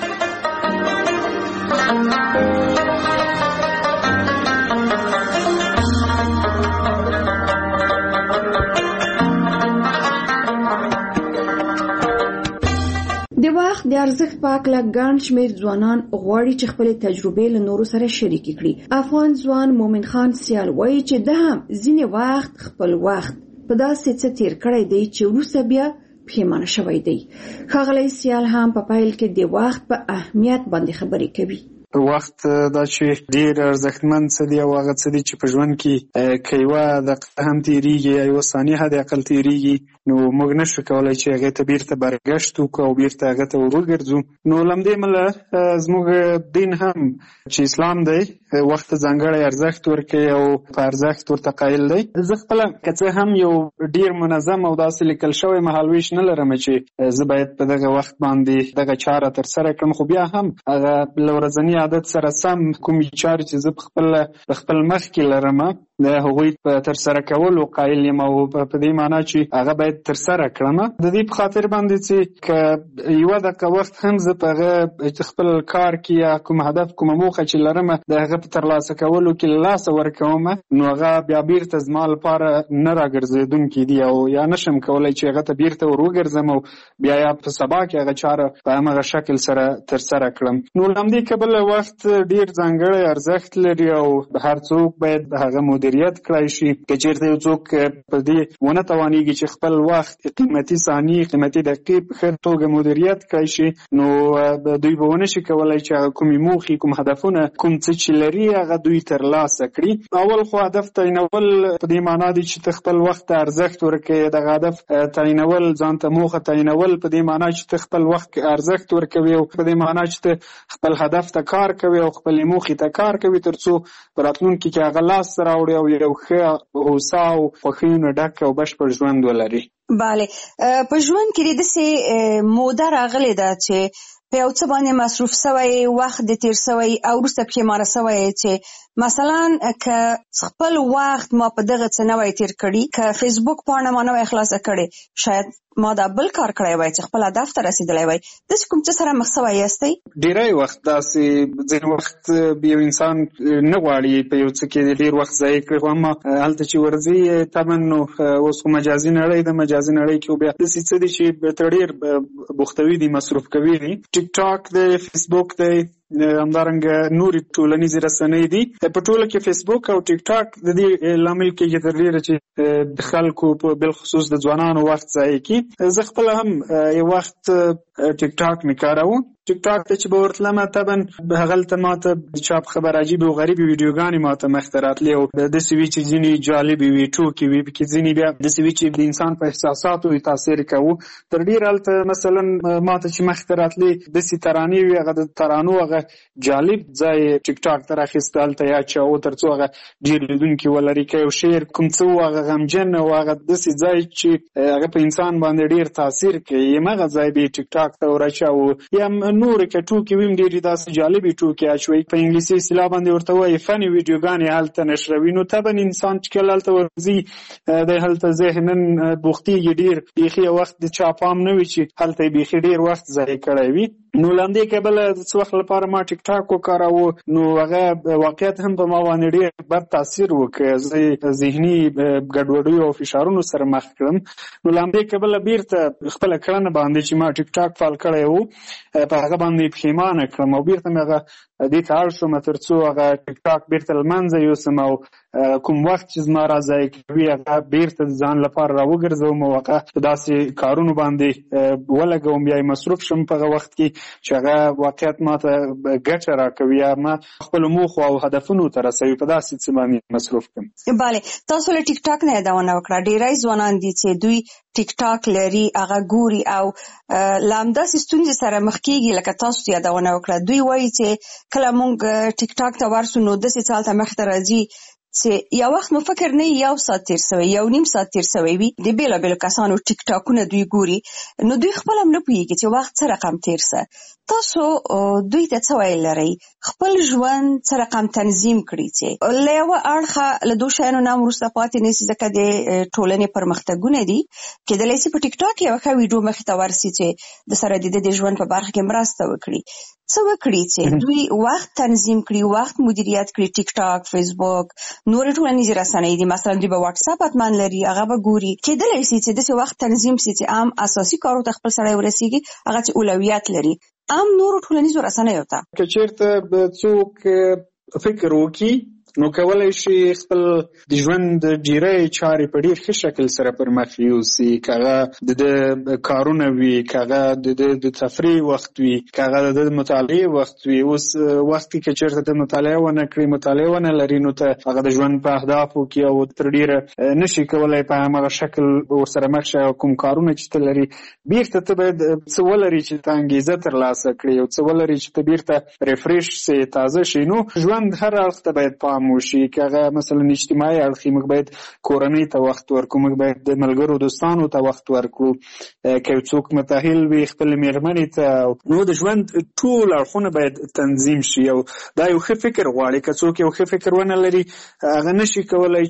د وخت د ارزښت په اړه ګڼ شمېر ځوانان غواړي چې خپلې تجربې له نورو سره شریکې کړي. افغان ځوان مومن خان سیال وایي چې ده هم ځینې وخت خپل وخت په داسې څه تېر کړی دی چې وروسته بیا پښیمانه شوی دی. ښاغلی سیال هم په پیل کې د وخت په اهمیت باندې خبرې کوي. وخت دا چې ډیر ارزښتمن څه دی او هغه څه دی چې په ژوند کې که یوه دقیقه هم تېرېږي یا یوه ثانیه حد اقل تېرېږي نو موږ نشو کولی چې هغې ته بیرته برګشت وکړو او بیرته هغه ته ور وګرځو. نو له همدې امله زموږ دین هم چې اسلام دی وخت ته ځانګړی ارزښت ورکوي او په ارزښت ورته قایل دی. زه خپله که څه هم یو ډیر منظم او داسې لیکل شوی مهالویش نه لرم چې زه باید په دغه وخت باندې دغه چاره ترسره کړم، خو بیا هم هغه له ورځني عادت سره سم کومې چارې چې زه په خپل په خپل مخ کې لرم د هغوی په ترسره کولو قایل یم او په دې معنا چې هغه باید ترسره کړم. د دې په خاطر باندې چې که یوه دقیقه وخت هم زه په هغه خپل کار کې یا کوم هدف کومه موخه چې لرم د هغه په ترلاسه کولو کې له لاسه ورکوم نو هغه بیا بیرته زما لپاره نه راګرځېدونکي دي او یا نشم کولی چې هغه ته بیرته ور وګرځم او بیا یا په سبا کې هغه چاره په همغه شکل سره ترسره کړم. نو له همدې کبله وخت ډیر ځانګړی ارزښت لري او هر څوک باید هغه مدیریت کړی شي. که چېرته یو څوک په دې ونه توانېږي چې خپل وخت قیمتي ثانیې قیمتي دقیقې په ښه توګه مدیریت کړی شي نو دوی به ونه شي کولی چې هغه کومې موخې کوم هدفونه کوم څه چې لري هغه دوی ترلاسه کړي. اول خو هدف تعینول په دې معنا دی چې ته خپل وخت ته ارزښت ورکوې. دغه هدف تعینول ځان ته موخه تعینول په دې معنا چې ته خپل وخت کې ارزښت ورکوې او په دې معنا چې ته خپل هدف ته کار کوې او خپلې موخې ته کار کوې تر څو په راتلونکي کې هغه لاسته راوړې او یو ښه هوسا او خوښیو نه ډک او بشپړ ژوند ولري. بله، په ژوند کې داسې موده راغلې ده چې په یو څه باندې مصروف سوی وخت د تیر سوی او وروسته پښیمانه سوی چې مثلا که خپل وخت ما په دغه څه نه وای تیر کړي، که فیسبوک پاڼه ما نه وای خلاصه کړې، شاید ما دا بل کار کړی وای چې خپل هدف ته رسېدلی وای. داسې کوم څه سره مخ سوی یاستئ؟ ډېری وخت داسې ځینې وخت یو انسان نه غواړي په یو څه کې ډېر وخت ضایع کړي، خو اما هلته چې ورځي طبعا نو اوس خو مجازي نړۍ ده، مجازي نړۍ کې بیا داسې څه دي چې ته ډېر بوختوي دي، مصروف کوي دي. ټیک ټاک دی، فیسبوک دی، همدارنګه نورې ټولنیزې رسنۍ دي. په ټوله کې فیسبوک او ټیک ټاک د دې لامل کېږي تر ډېره چې د خلکو په بالخصوص د ځوانانو وخت ضایع کړي. زه خپله هم یو وخت ټیک ټاک مې کاروم. ټیک ټاک ته چې به ورتلمه طبعا هغلته ماته د چاپ خبر عجیبې او غریبې ویډیوګانې ماته مخته راتلې او داسې وي چې ځینې جالبې وي، ټوکې وي، پکې ځینې بیا داسې وي چې د انسان په احساساتو یې تاثیر کوو. تر ډېره هلته مثلا ماته چې مخته راتلې داسې ترانې وي، هغه د ترانو هغه جالب ځای ټیک ټاک ته راخیسته، هلته یا اچوه تر څو هغه ډېر لیدونکي ولري. که یو شعر کوم څه و هغه غمجن او هغه داسې ځای چې هغه په انسان باندې ډېر تاثیر کوي، همغه ځای به یې ټیک ټاک ته ورچوو. یا نورې که ټوکې وي هم ډېرې داسې جالبې ټوکې اچوي، په انګلیسي اصطلاح باندې ورته وایي فني ویډیوګانې هلته نشروي. نو طبعا انسان چې کله هلته ورځي دی هلته ذهناً بوختېږي ډېر، بیخي یو وخت د چا پام نه وي چې هلته یې بیخي ډېر وخت ضایع کړی وي. نو له همدې کبله د څه وخت لپاره ما ټیک ټاک وکاراوه، نو هغه واقعیت هم په ما باندې ډېر بد تاثیر وکړ. زه ذهني ګډوډیو او فشارونو سره مخ کړم. نو له همدې کبله بیرته خپله کړنه باندې چې ما ټیک ټاک فعال کړی و په هغه باندې پښیمانه کړم او بیرته مې هغه دې ته اړ شوم تر څو هغه ټیک ټاک بیرته له منځه یوسم او کوم وخت چې زما را ضایع کوي هغه بیرته د ځان لپاره راوګرځوم او هغه په داسې کارونو باندې ولګوم، بیا یې مصروف شم په هغه وخت کې چې هغه واقعیت ما ته ګټه راکوي یا ما خپلو موخو او هدفونو ته رسوي، په داسې څه باندې مصروف کړم. بله، تاسو له ټیک ټاک نه یادونه وکړه. ډېری ځوانان دي چې دوی ټیک ټاک لري، هغه ګوري او له همداسې ستونزې سره مخ کېږي لکه تاسو یادونه وکړه. دوی وایي چې کله موږ ټیک ټاک ته ورسو نو داسې څه هلته مخته راځي چې یو وخت مو فکر نه یو ساعت تیر سوی، یو نیم ساعت تیر سوی وي. د بېلابېلو کسانو ټیک ټاکونه دوی ګوري، نو دوی خپل هم نه پوهېږي چې وخت څه رقم تیر سه. تاسو دوی ته څه ویل لرئ؟ خپل ژوند څه رقم تنظیم کړي چې له یوه اړخه له دو شیانو نه هم وروسته پاتې نه سي، ځکه د ټولنې پرمختګونه دي. کېدلی سي په ټیک ټاک یوه ښه ویډیو مخې ته ورسي چې د سره د ده د ژوند په برخه کې مرسته وکړي. څه وکړي چې دوی وخت تنظیم کړي، وخت مدیریت کړي؟ ټیک ټاک، فیسبوک، نورې ټولنیزې رسنۍ دي، مثلا دوی به واټساپ حتما لري، هغه به ګوري. کېدلی سي چې داسې وخت تنظیم سي چې عام اساسي کارو ته خپل سړی ورسېږي، هغه چې اولویت لري عام نورو ټولنیزو رسنیو ته. که چېرته به څوک فکر وکړي نو کولای شي خپل د ژوند ډیری چارې په ډیر ښه شکل سره پر مخ یوسي، کاغه د کارونه وي، کاغه د تفریح وخت وي، کاغه د مطالعې وخت وي. اوس وخت کې چېرته د مطالعه ونه کړي، مطالعه ونه لري، نو ته هغه د ژوند په اهدافو کې او تر ډیره نشي کولای په همغه شکل ورسره مخ شي. کوم کارونه چې ته لري بیرته ته باید څه ولري چې ته انګېزه ترلاسه کړي او څه ولري چې ته بیرته ریفریش سي، تازه شي. نو ژوند هر اړخ ته باید پام وشي، که هغه مثلا اجتماعي اړخ وي، موږ باید کورنۍ ته وخت ورکړو، موږ باید د ملګرو دوستانو ته وخت ورکړو، که څوک متأهل وي خپلې مېرمنې ته. نو د ژوند ټول اړخونه باید تنظیم شي او دا یو ښه فکر غواړي. که څوک یو ښه فکر ونه لري هغه نشي کولی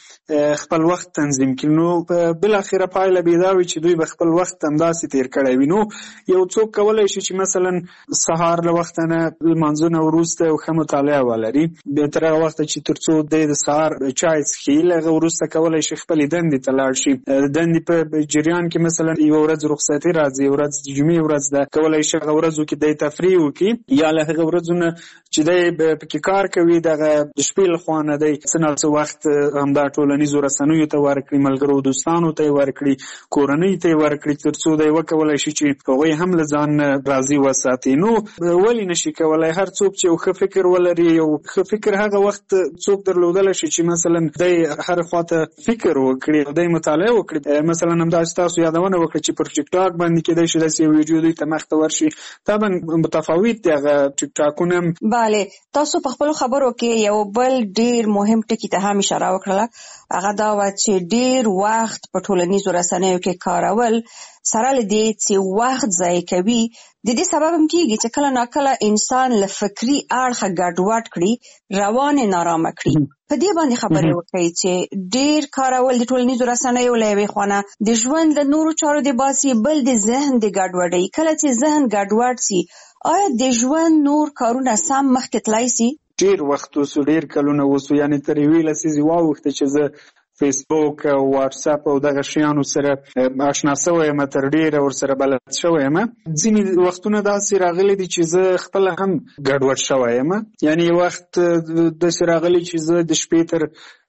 چې خپل وخت تنظیم کړي. نو بالاخره پایله به دا وي چې دوی به خپل وخت همداسې تېر کړی وي. نو یو څوک کولی شي چې مثلا سهار له وخته نه لمانځه نه وروسته یو ښه مطالعه ولري، بیا تر هغه وخته چې تر څو دی د سهار چای څښي، له هغه وروسته کولی شي خپلې دندې ته لاړ شي. د دندې په جریان کې مثلا یوه ورځ رخصتي راځي، یوه ورځ د جمعې ورځ ده، کولی شي هغه ورځو کې دی تفریح وکړي، یا له هغه ورځو نه چې دی پکې کار کوي دغه د شپې له خوا نه دی څه نه څه وخت همدا ټولنیزو رسنیو ته ورکړي، ملګرو دوستانو ته یې ورکړي، کورنۍ ته یې ورکړي، تر څو دی وکولی شي چې هغوی هم له ځان راضي وساتي. نو ولې نشي کولی؟ هر څوک چې یو ښه فکر ولري، یو ښه فکر هغه وخت څوک درلودلی شي چې مثلا دی هر خواته فکر وکړي او دی مطالعه وکړي. مثلا همداسې تاسو یادونه وکړه چې پر ټیک ټاک باندې کېدای شي داسې یو ویډیو دوی ته مخته ورشي. طبعا متفاوت دی هغه ټیک ټاکونه. بله، تاسو په خپلو خبرو کې یو بل ډیر مهم ټکي ته هم اشاره وکړله، هغه دا وه چې ډیر وخت په ټولنیزو رسنیو کې کارول سره له دې چې وخت ضایع کوي، د دې سبب هم کېږي چې کله ناکله انسان له فکري اړخه ګډوډ کړي، روان یې نارامه کړي. په دې باندې خبرې وکړئ چې ډیر کارول د ټولنیزو رسنیو له یوې خوا د ژوند له نورو چارو د باسي، بل د ذهن د ګډوډۍ. کله چې ذهن ګډوډ سي، آیا د ژوند نور کارونه سم مخکې تللی سي؟ ډیر وخت اوسو، ډیر کلونه اوسو، یعنې تر یوې لسیزې واوښته چې زه فیسبوک او واتساپ او دغه شیانو سره آشنا شوی یم، تر ډیره ورسره بلد شوی یم. ځینې وختونه داسې راغلي دي چې زه خپله هم ګډوډ شوی یم. یعنې وخت داسې راغلی چې زه د شپې تر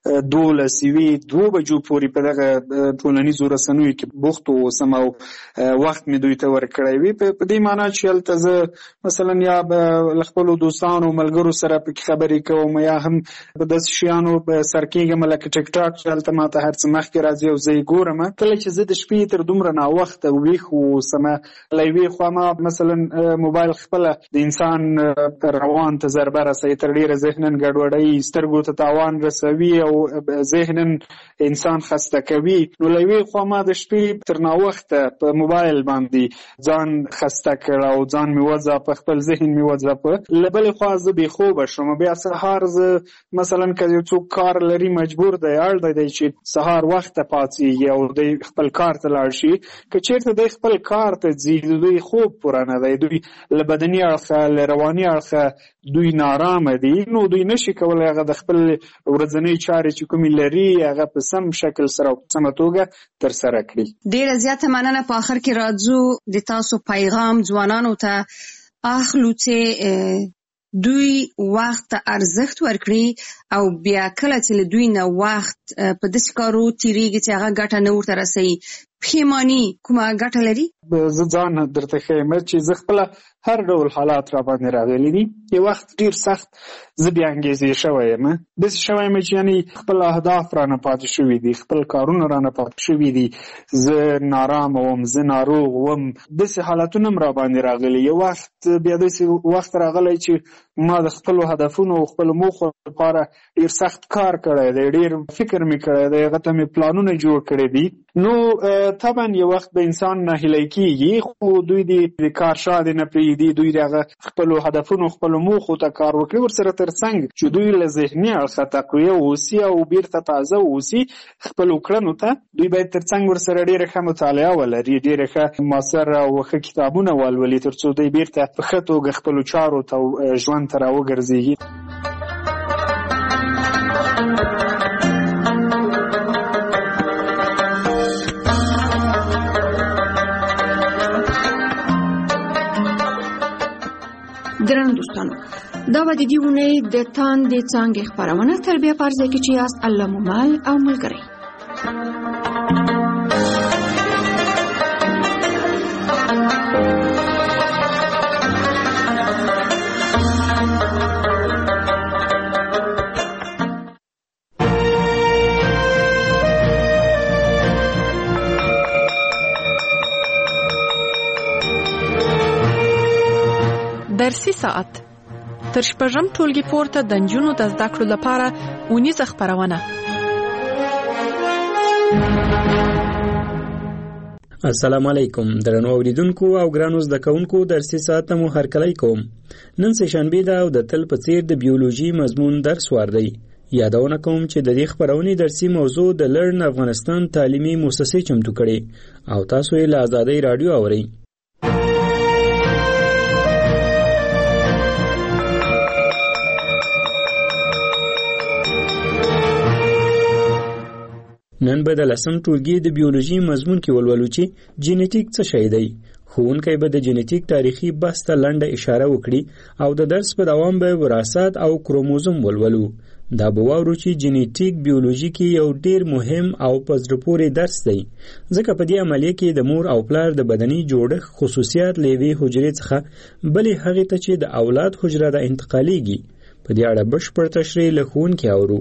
دولس یوې دوو بجو پورې په دغه ټولنیزو رسنیو کې بوخت اوسم او وخت مې دوی ته ورکړی وي، په دې معنا چې هلته زه مثلا یا له خپلو دوستانو ملګرو سره پکې خبرې کوم، یا هم په داسې شیانو سر کېږم لکه ټیک ټاک چې هلته ماته هر څه مخکې راځي او زه یې ګورم. کله چې زه د شپې تر دومره ناوخته ویښ اوسم، له یوې خوا ما مثلا موبایل خپله د انسان روان ته ضربه رسوي، تر ډېره ذهناً ګډوډوي، سترګو ته تاوان رسوي او ذهناً انسان خسته کوي. نو له یوې خوا ما د شپې تر ناوخته په موبایل باندې ځان خسته کړ او ځان مې وځاپه، خپل ذهن مې وځاپه. له بلې خوا زه بې خوبه شوم. بیا سهار زه مثلا که یو څوک کار لري، مجبور دی اړ دی چې سهار وخته پاڅېږي او دی خپل کار ته لاړ شي. که چېرته دی خپل کار ته ځي، دوی خوب پوره نه دی، دوی له بدني اړخه له رواني اړخه دوی نارامه دي، نو دوی نشي کولی هغه د خپل ورځنۍ چارې چې کومې لري هغه په سم شکل سره او په سمه توګه ترسره کړي. ډېره زیاته مننه. په آخر کې راځو د تاسو پیغام ځوانانو ته اخلو چې دوی وخت ته ارزښت ورکړي او بیا کله چې له دوی نه وخت په داسې کارو تېرېږي چې هغه ګټه نه ورته رسوي، پښیماني کومه ګټه لري؟ زه ځان درته ښیم چې زه خپله هر ډول حالات را باندې راغلي دي. یو وخت ډېر سخت زه بې انګېزې شوی یم، داسې شوی یم چې یعنې خپل اهداف رانه پاتې شوي دي، خپل کارونه رانه پاتې شوي دي، زه نارامه وم، زه ناروغ وم، داسې حالتونه هم را باندې راغلي. یو وخت بیا داسې وخت راغلی چې ما د خپلو هدفونو او خپلو موخو لپاره ډېر سخت کار کړی دی، ډېر فکر مې کړی دی، هغه ته مې پلانونه جوړ کړي دي. نو طبعا یو وخت به انسان ناهیلی کېږي، خو دوی د کار شاته نه پرېږدي، دوی د هغه خپلو هدفونو خپلو موخو ته کار وکړي، ورسره تر څنګ چې دوی له ذهني اړخه تقویه اوسي او بیرته تازه اوسي خپلو کړنو ته. دوی باید تر څنګ ورسره ډېره ښه مطالعه ولري، ډېره ښه مؤثر او ښه کتابونه ولولي، تر څو دوی بیرته په ښه توګه خپلو چارو ته ژوند ته راوګرځېږي. درنو دوستانو، دا به د دې اونۍ د تاندې څانګې خپرونه تر بیا په هر ځای کې چې یاست الله مو مل او ملګری. درسي ساعت تر شپږم ټولګي پورته د نجونو د زده کړو لپاره اونیزه خپرونه. السلام علیکم درنو اوریدونکو او ګرانو زده کوونکو، درسي ساعت مو هرکلی کوم. نن سه شنبه ده او د تل په څیر د بیولوژي مضمون درس وار دی. یادونه کوم چې د دې خبرونې درسي موضوع د لرن افغانستان تعلیمي مؤسسې چمتو کړي او تاسو یې له آزادۍ رادیو اورئ. نن به د لسم ټولګي د بیولوژي مضمون کې ولولو چې جینیټیک څه شی دی. ښوونکی به د جینیټیک تاریخي بحث ته لنډه اشاره وکړي او د درس په دوام به وراثت او کروموزوم ولولو. دا به واورو چې جینیټیک بیولوژي کې یو ډیر مهم او په زړه پورې درس دی، ځکه په دې عملیه کې د مور او پلار د بدني جوړښت خصوصیات له یوې حجرې څخه بلې هغې ته چې د اولاد حجره ده انتقالیږي. په دې اړه بشپړ تشریح له ښوونکي اورو.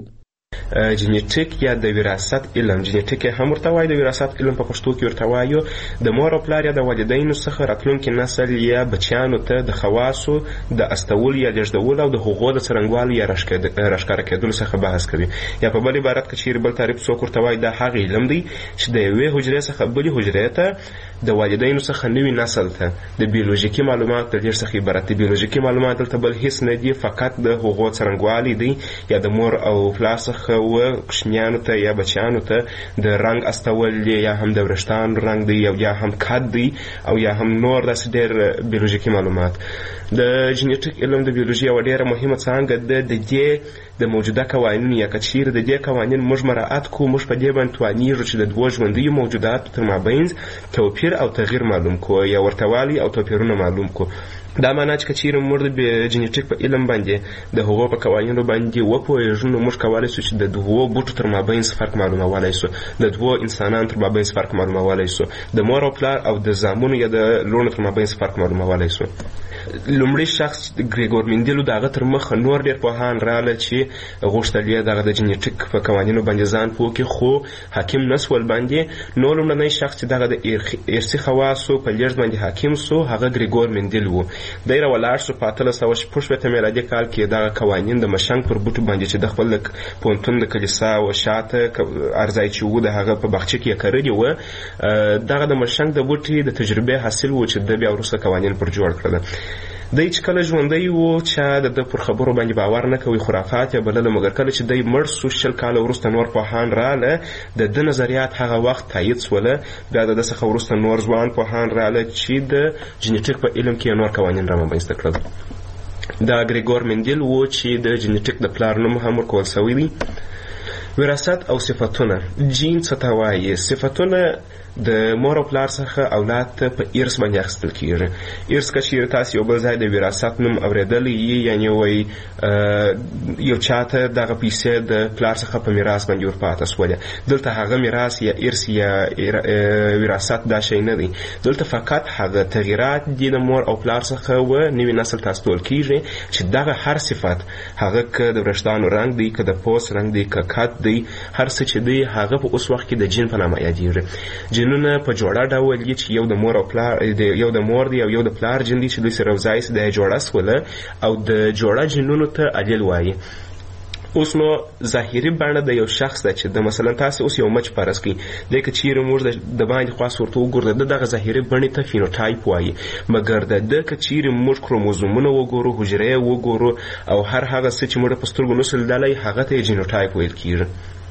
جینیټیک یا د وراثت علم، جینیټیک هم ورته وایي، د وراثت علم په پښتو کې ورته وایو د مور او پلار یا د والدینو څخه راتلونکي نسل یا بچیانو ته د خواصو د استول یا لېږدول او د هغو د څرنګوالي یا راښکاره کېدلو څخه بحث کوي. یا په بل عبارت کې چیرې بل تعریف څوک ورته وایي دا هغه علم دی چې د یوې حجرې څخه بلې حجرې ته د والدینو څخه نوي نسل ته د بیولوژیکي معلومات د لېږد څخه عبارت دي. بیولوژیکي معلومات دلته بل هیڅ نه دي، فقط د هغو څرنګوالي دی یا د مور او پلار څخه و کوچنیانو ته یا بچیانو ته د رنګ استول یا هم د ورشتان رنګ دی یا هم کد دی او یا هم نور داسې ډېر بیولوژیکي معلومات. د جینیټیک علم د بیولوژي یوه ډېره مهمه څانګه ده د دې د موجوده قوانین یا که چیرې د دې قوانین موږ مراعات کوو، موږ په دې باندې توانیږو چې د دوو ژوندیو موجوداتو تر مابین توپیر او تغییر معلوم کړو یا ورتهوالی او توپیرونه معلوم کړو. دا معنا چې که چیرې موږ د جینیټیک په علم باندې د هغو په قوانینو باندې وپوهېږو نو موږ کولی شو چې د دوو بوټو تر مابین فرق معلومولی شو، د دوو انسانانو تر مابین فرق معلومولی شو، د مور او پلار او د زامنو یا د لوڼو تر مابین فرق معلومولی شو. لومړی شخص ګریګور مندیلو د هغه تر مخه نور ډېر پوهان راغله چې غوښتل یې دغه د جینیټیک په قوانینو باندې ځان پوه کړي، خو حاکم نه سول باندې. نو لومړنی شخص چې دغه د ارثي خواصو په لېږد باندې حاکم سو هغه ګریګور مندیل و. دی راولاړ شو په اتلس سوه شپږ شپېته میلادي کال کې دغه قوانین د مشنګ پر بوټو باندې چې د خپل پوهنتون د کلیسا و شاته ارځای چې و د هغه په باغچه کې یې کرلي وه، دغه د مشنګ د بوټي د تجربې حاصل و چې د بیا وروسته قوانین پر جوړ کړل. دی چې کله ژوندی و چا د ده پر خبرو باندې باور نه کوي، خرافات یا بلله، مګر کله چې دی مړ سو شل کاله وروسته نور پوهان راغله د ده نظریات هغه وخت تایید سوله. بیا د ده څخه وروسته نور ځوان پوهان راغله چې د جینیټیک په علم کې نور قوانین رامنځته کړل. دا ګریګور مندیل و چې د جینیټیک د پلار نوم هم ورکول سوی دی. وراثت او صفتونه. جین څه ته وایي؟ صفتونه د مور او پلار څخه اولاد ته په ارث باندې اخیستل کېږي. ارث که چیرې تاسو یو بل ځای د وراثت نوم اورېدلی یي، یعنې وایي یو چا ته دغه پیسې د پلار څخه په میراث باندې ورپاته سولې. دلته هغه میراث یا ارث یا وراثت دا شی نه دی، دلته فقط هغه تغییرات دي د مور او پلار څخه و نوي نسل ته استول کېږي چې دغه هر صفت، هغه که د ورشتانو رنګ دی، که د پوست رنګ دی، که قد دی، هر څه چې دی هغه په اوس وخت کې د جین په نامه یادېږي. جینونه په جوړه ډول دي چې یو د مور او پلار یو د مور دی او یو د پلار جین دی چې دوی سره یوځای سي د جوړه سوله او د جوړه جینونو ته الیل وایي. اوس نو ظاهري بڼه د یو شخص ده چې د مثلا تاسو اوس یو مچ فرض کړئ، دی که چیرې موږ د باندې خواص ورته وګورو د دغه ظاهري بڼې ته فینوټایپ وایي، مګر د ده که چیرې موږ کروموزومونه وګورو، حجرې وګورو او هر هغه څه چې موږ په سترګو نسو لیدلی هغه ته یې جینوټایپ ویل کېږي.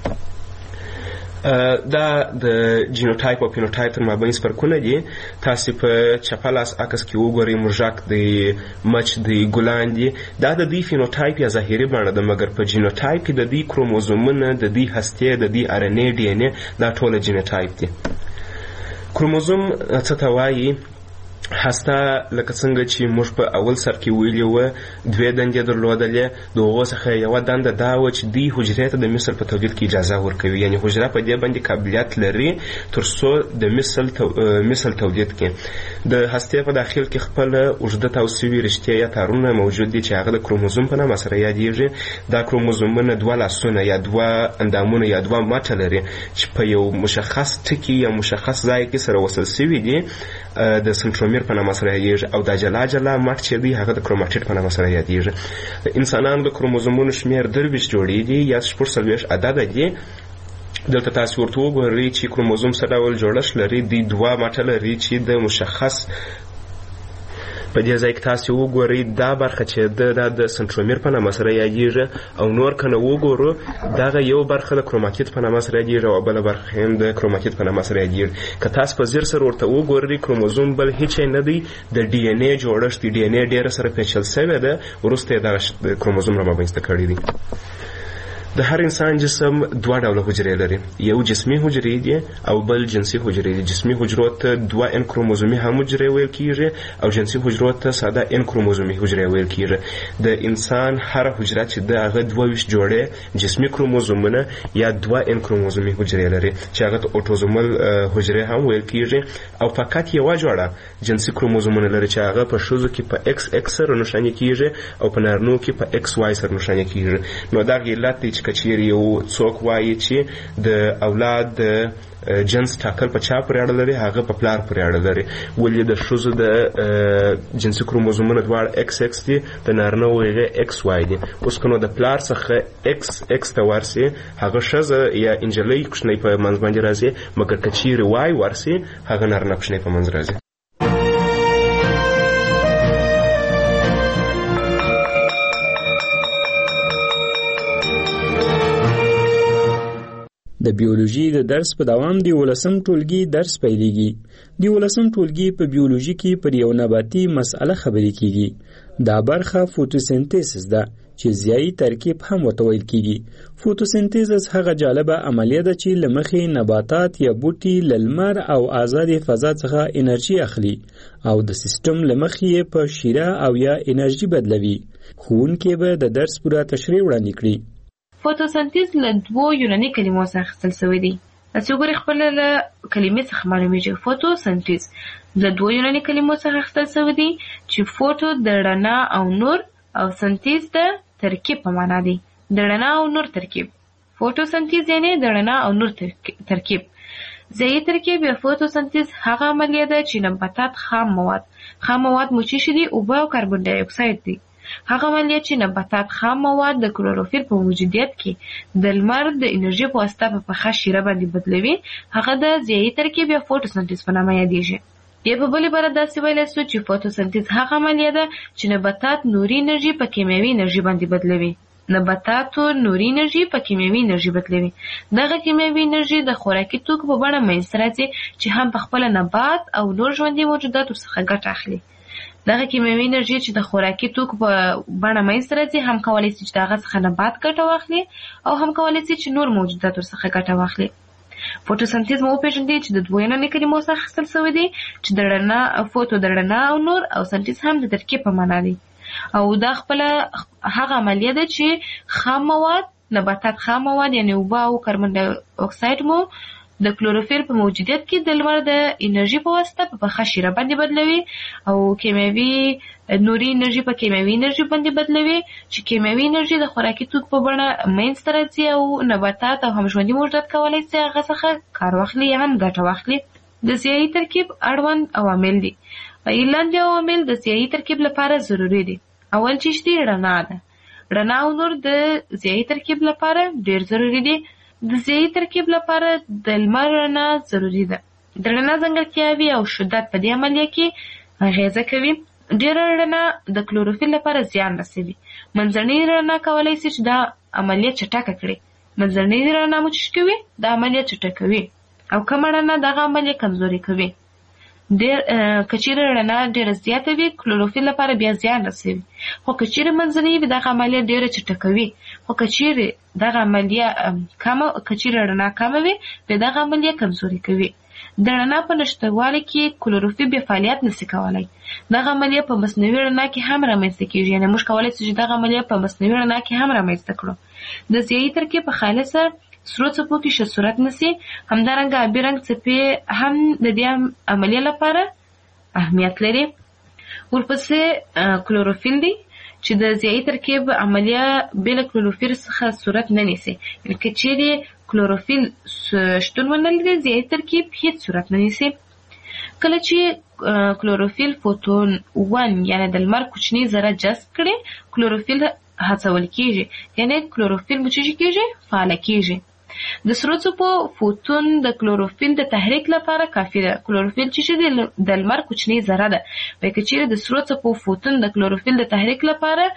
دا د جینوټایپ او فینوټایپ تر مابین فرقونه دي. تاسو په چپه لاس عکس کې وګورئ موږک دی، مچ دی، ګلان دي، دا د دوی فینوټایپ یا ظاهري بڼه ده، مګر په جینوټایپ کې د دوی کروموزومونه، د دوی هستې، د دوی ار ان اے ډي ان اے دا ټوله جینوټایپ دي. کروموزوم څه ته وایي؟ هسته لکه څنګه چې موږ په اول سر کې ویلي وه دوې دندې درلودلې د هغو څخه یوه دنده دا وه چې دوی حجرې ته د مثل په تولید کې اجازه ورکوي، یعنې حجره په دې باندې قابلیت لري تر څو د مثل تو... مثل تولید کړي. د هستې په داخل کې خپله اوږده تاو سوي رشتې یا تارونه موجود دي چې هغه د کروموزوم په نامه سره یادېږي. دا کروموزومونه دوه لاسونه یا دوه اندامونه یا دوه مټه لري چې په یو مشخص ټکي یا مشخص ځای کې سره وصل سوي دي د سنترومیر په نامه سره یادېږي، او دا جلا جلا مټ چې دی هغه د کروماټیډ په نامه سره یادېږي. د انسانانو د کروموزومونو شمېر درویشت جوړې دي یا شپږ څلوېښت عدده دي. دلته تاسو ورته وګورئ چې کروموزوم څه ډول جوړښت لري. دوی دوه مټه لري چې د مشخص په دې ځای کې تاسو وګورئ دا برخه چې د د سنترومیر په نامه سره یادېږي، او نور کنه وګورو دغه یو برخه د کروماتید په نامه سره یادېږي او بله برخه هم د کروماتید په نامه سره یادېږي. که تاسو په ځیر سره ورته وګورئ کروموزوم بل هیڅ نه دی، د ډي ان اے جوړښت ډي ان اے ډېره سره پیچل سوې ده، وروسته یې دغه کروموزوم رامنځته کړی دی. د هر انسان جسم دوه ډوله حجرې لري، یو جسمي حجرې دي او بل جنسي حجرې دي. جسمي حجرو ته دوه ان کروموزومي هم حجرې ویل کیږي او جنسي حجرو ته ساده ان کروموزومي حجرې ویل کیږي. د انسان هر حجره چې د هغه دوه ویشت جوړې جسمي کروموزومونه یا دوه ان کروموزومي حجرې لري چې هغه ته اوټوزومل حجرې هم ویل کیږي، او فقط یوه جوړه جنسي کروموزومونه لري چې هغه په ښځو کې په ایکس ایکس سره نښاني کیږي او په نارینو کې په ایکس وای سره نښاني کیږي. نو دا علت دی چې کچیر یو څوک وایي چې د اولاد د جنس ټاکل په چا پورې اړه لري، هغه په پلار پورې اړه لري. ولې د ښځو د جنسي کروموزومونه دواړه ایکس ایکس دي، د نارینه هغه ایکس وای دي. اوس که نو د پلار څخه ایکس ایکس ته ورسي هغه ښځه یا انجلۍ کوچنۍ په منځ باندې راځي، مګر که چیرې وای ورسي هغه نارینه کوچنۍ په منځ راځي. د بیولوژي د درس په دوام د یولسم ټولګي درس پیلېږي. د یولسم ټولګي په بیولوژي کې پر یو نباتي مسئله خبرې کیږي. دا برخه فوتوسنتیسس ده چې ضیایي ترکیب هم ورته ویل کیږي. فوتوسنتیسس هغه جالبه عملیه ده چې له مخې نباتات یا بوټي له لمر او آزادې فضا څخه انرژي اخلي او د سیستم له مخې یې په شیره او یا انرژي بدلوي. ښوونکی به د درس پوره تشریح وړاندې کړي. فوتوسنتیز له دوو یوناني کلمو څخه اخیستل شوی دی. تاسو وګورئ خپله له کلمې څخه معلومیږي فوتوسنتیز له دوو یوناني کلمو څخه اخیستل شوی دی چې فوتو د رڼا او نور او سنتیز د ترکیب په معنا دی. د رڼا او نور ترکیب. فوتوسنتیز یعنی د رڼا او نور ترکیب. ضیایي ترکیب یا فوتوسنتیز هغه عملیه ده چې نباتات خام مواد خام مواد مو چې دي اوبه او کاربن ډای اکساید دي. هغه عملیه چې نباتات خام مواد د کلوروفیل په موجودیت کې د لمر د انرژي په واسطه په پخه شیره باندې بدلوي، هغه د ضیایي ترکیب یا فوتوسنتیز په نامه یادېږي. یا په بلې باره داسې ویلی سو چې فوتوسنتیز هغه عملیه ده چې نباتات نوري انرژي په کیمیاوي انرژي باندې بدلوي. نباتاتو نوري انرژي په کیمیاوي انرژي بدلوي. دغه کیمیاوي انرژي د خوراکي توکو په بڼه منځته راځي چې هم په خپله نبات او نور ژوندي موجوداتو څخه ګټه اخلي. دغه کیمیاوي انرژي چې د خوراکي توکو په بڼه منځته راځي هم کولی شي چې د هغه څخه نبات ګټه واخلي او هم کولی شي چې نور موجوداتو څخه ګټه واخلي. فوتوسنتیز مو وپېژندئ چې د دوو یوناني کلمو څخه اخیستل شوی دی چې د رڼا فوتو د رڼا او نور او سنتیز هم د ترکیب په معنا دی. او دا خپله هغه عملیه ده چې خام مواد نباتات خام مواد یعنې اوبه او کاربن ډای اکساید مو د کلوروفیل په موجودیت کې د لمر د انرژي په واسطه په پخه شیره باندې بدلوي او کیمیاوي نوري انرژي په کیمیاوي انرژي باندې بدلوي چې کیمیاوي انرژي د خوراکي توکو په بڼه منځته راځي او نباتات او هم ژوندي موجودات کولی شي هغه څخه کار واخلي یا هم ګټه واخلي. د ضیایي ترکیب اړوند عوامل دي. لاندې عوامل د ضیایي ترکیب لپاره ضروري دي. اول چیز دی رڼا ده. رڼا او نور د ضیایي ترکیب لپاره ډېر ضروري دي. د ضیایي ترکیب لپاره د لمر رڼا ضروري ده. د رڼا ځانګړتیاوې او شدت په دې عملیه کې اغیزه کوي. ډېره رڼا د کلوروفیل لپاره زیان رسوي. منځنۍ رڼا کولی شي چې دا عملیه چټکه کړي. منځنۍ رڼا مو چې کوي دا عملیه چټکوي او کمه رڼا دغه عملیه کمزوري کوي. ډېر که چیرې رڼا ډېره زیاته وي کلوروفیل لپاره بیا زیان رسوي، خو که چیرې منځنۍ وي دغه عملیه ډېره چټکوي. خو که چیرې دغه عملیه کمه که چیرې رڼا کمه وي بیا دغه عملیه کمزوري کوي. د رڼا په نشتوالي کې کلوروفیل بیا فعالیت نشي کولای. دغه عملیه په مصنوعي رڼا کې هم رامنځته کیږي، یعنې موږ کولی شو چې دغه عملیه په مصنوعي رڼا کې هم رامنځته کړو. د ضیایي ترکیب په خالصه سرو څپو کې ښه صورت نیسي. همدارنګه آبي رنګ څپې هم د دې عملیې لپاره اهمیت لري. ورپسې کلوروفیل دی چې د ضیایي ترکیب عملیه بې له کلوروفیل څخه صورت نه نیسي. یعنې که چیرې کلوروفیل شتون ونه لري ضیایي ترکیب هیڅ صورت نه نیسي. کله چې کلوروفیل فوتون ون یعنې د لمر کوچني ذره جذب کړي، کلوروفیل هڅول کیږي، یعنې کلوروفیل مو څه کیږي؟ فعاله کیږي. د سرو څپو فوتون د کلوروفیل د تحریک لپاره کافي ده. کلوروفیل چې د لمر کوچنۍ ذره ده، وایي که چیرې د سرو څپو فوتون د کلوروفیل د تحریک لپاره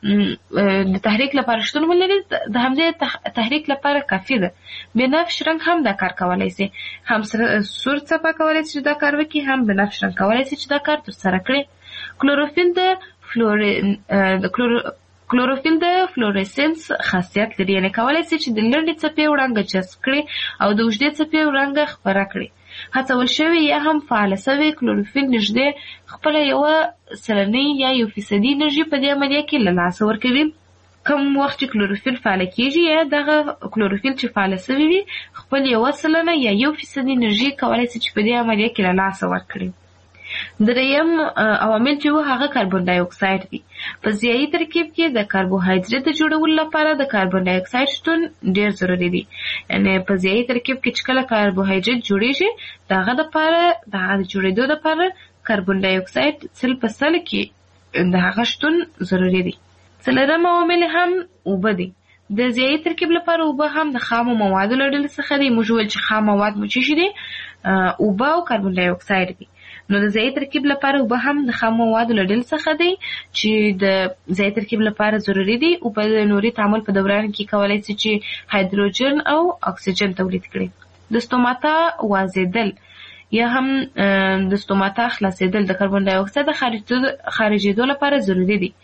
د تحریک لپاره شتون ولري، د همدې تحریک لپاره کافي ده. بنفش رنګ هم دا کار کولی شي، هم سور څپه کولی شي چې دا کار وکړي، هم بنفش رنګ کولی شي چې دا کار ترسره کړي. کلوروفیل د فلورې د کلورو کلوروفیل د فلورسنس خاصیت لري، یعنې کولی شي چې د لنډې څپې وړانګه جذب کړي او د اوږدې څپې وړانګه خپره کړي. هڅول شوی یا هم فعاله شوی کلوروفیل نږدې خپله یوه سلنۍ یا یو فیصدي انرژي په دې عملیه کې له لاسه ورکوي. کوم وخت چې کلوروفیل فعاله کیږي یا دغه کلوروفیل چې فعاله شوی وي خپل یوه سلنه یا یو فیصدي انرژي کولی شي چې په دې عملیه کې له لاسه ورکړي. دریم عوامل چې و هغه کاربن ډای اکساید دي. په ضیایي ترکیب کې د کاربوهایدریت د جوړولو لپاره د کاربن ډای اکساید شتون ډیر ضروري دی. یعنې په ضیایي ترکیب کې چې کله کاربوهایدریت جوړیږي د هغه دپاره د هغه د جوړېدو دپاره کاربن ډای اکساید سل په سل کې د هغه شتون ضروري دی. څلورم عوامل هم اوبه دي. د ضیایي ترکیب لپاره اوبه هم د خامو موادو له ډلې څخه دي. موږ وویل چې خام مواد مو څه شي دي؟ اوبه او کاربن ډای اکساید دي. نو د ضیایي ترکیب لپاره اوبه هم د خام موادو له ډلې څخه دي چې د ضیایي ترکیب لپاره ضروري دي. اوبه د نوري تعامل په دوران کې کولی شي چې هایدروجن او اکسیجن تولید کړي. د ستوماتا وازېدل یا هم د ستوماتا خلاصېدل د کاربن ډای اکساید د خارجېدو لپاره ضروري دي.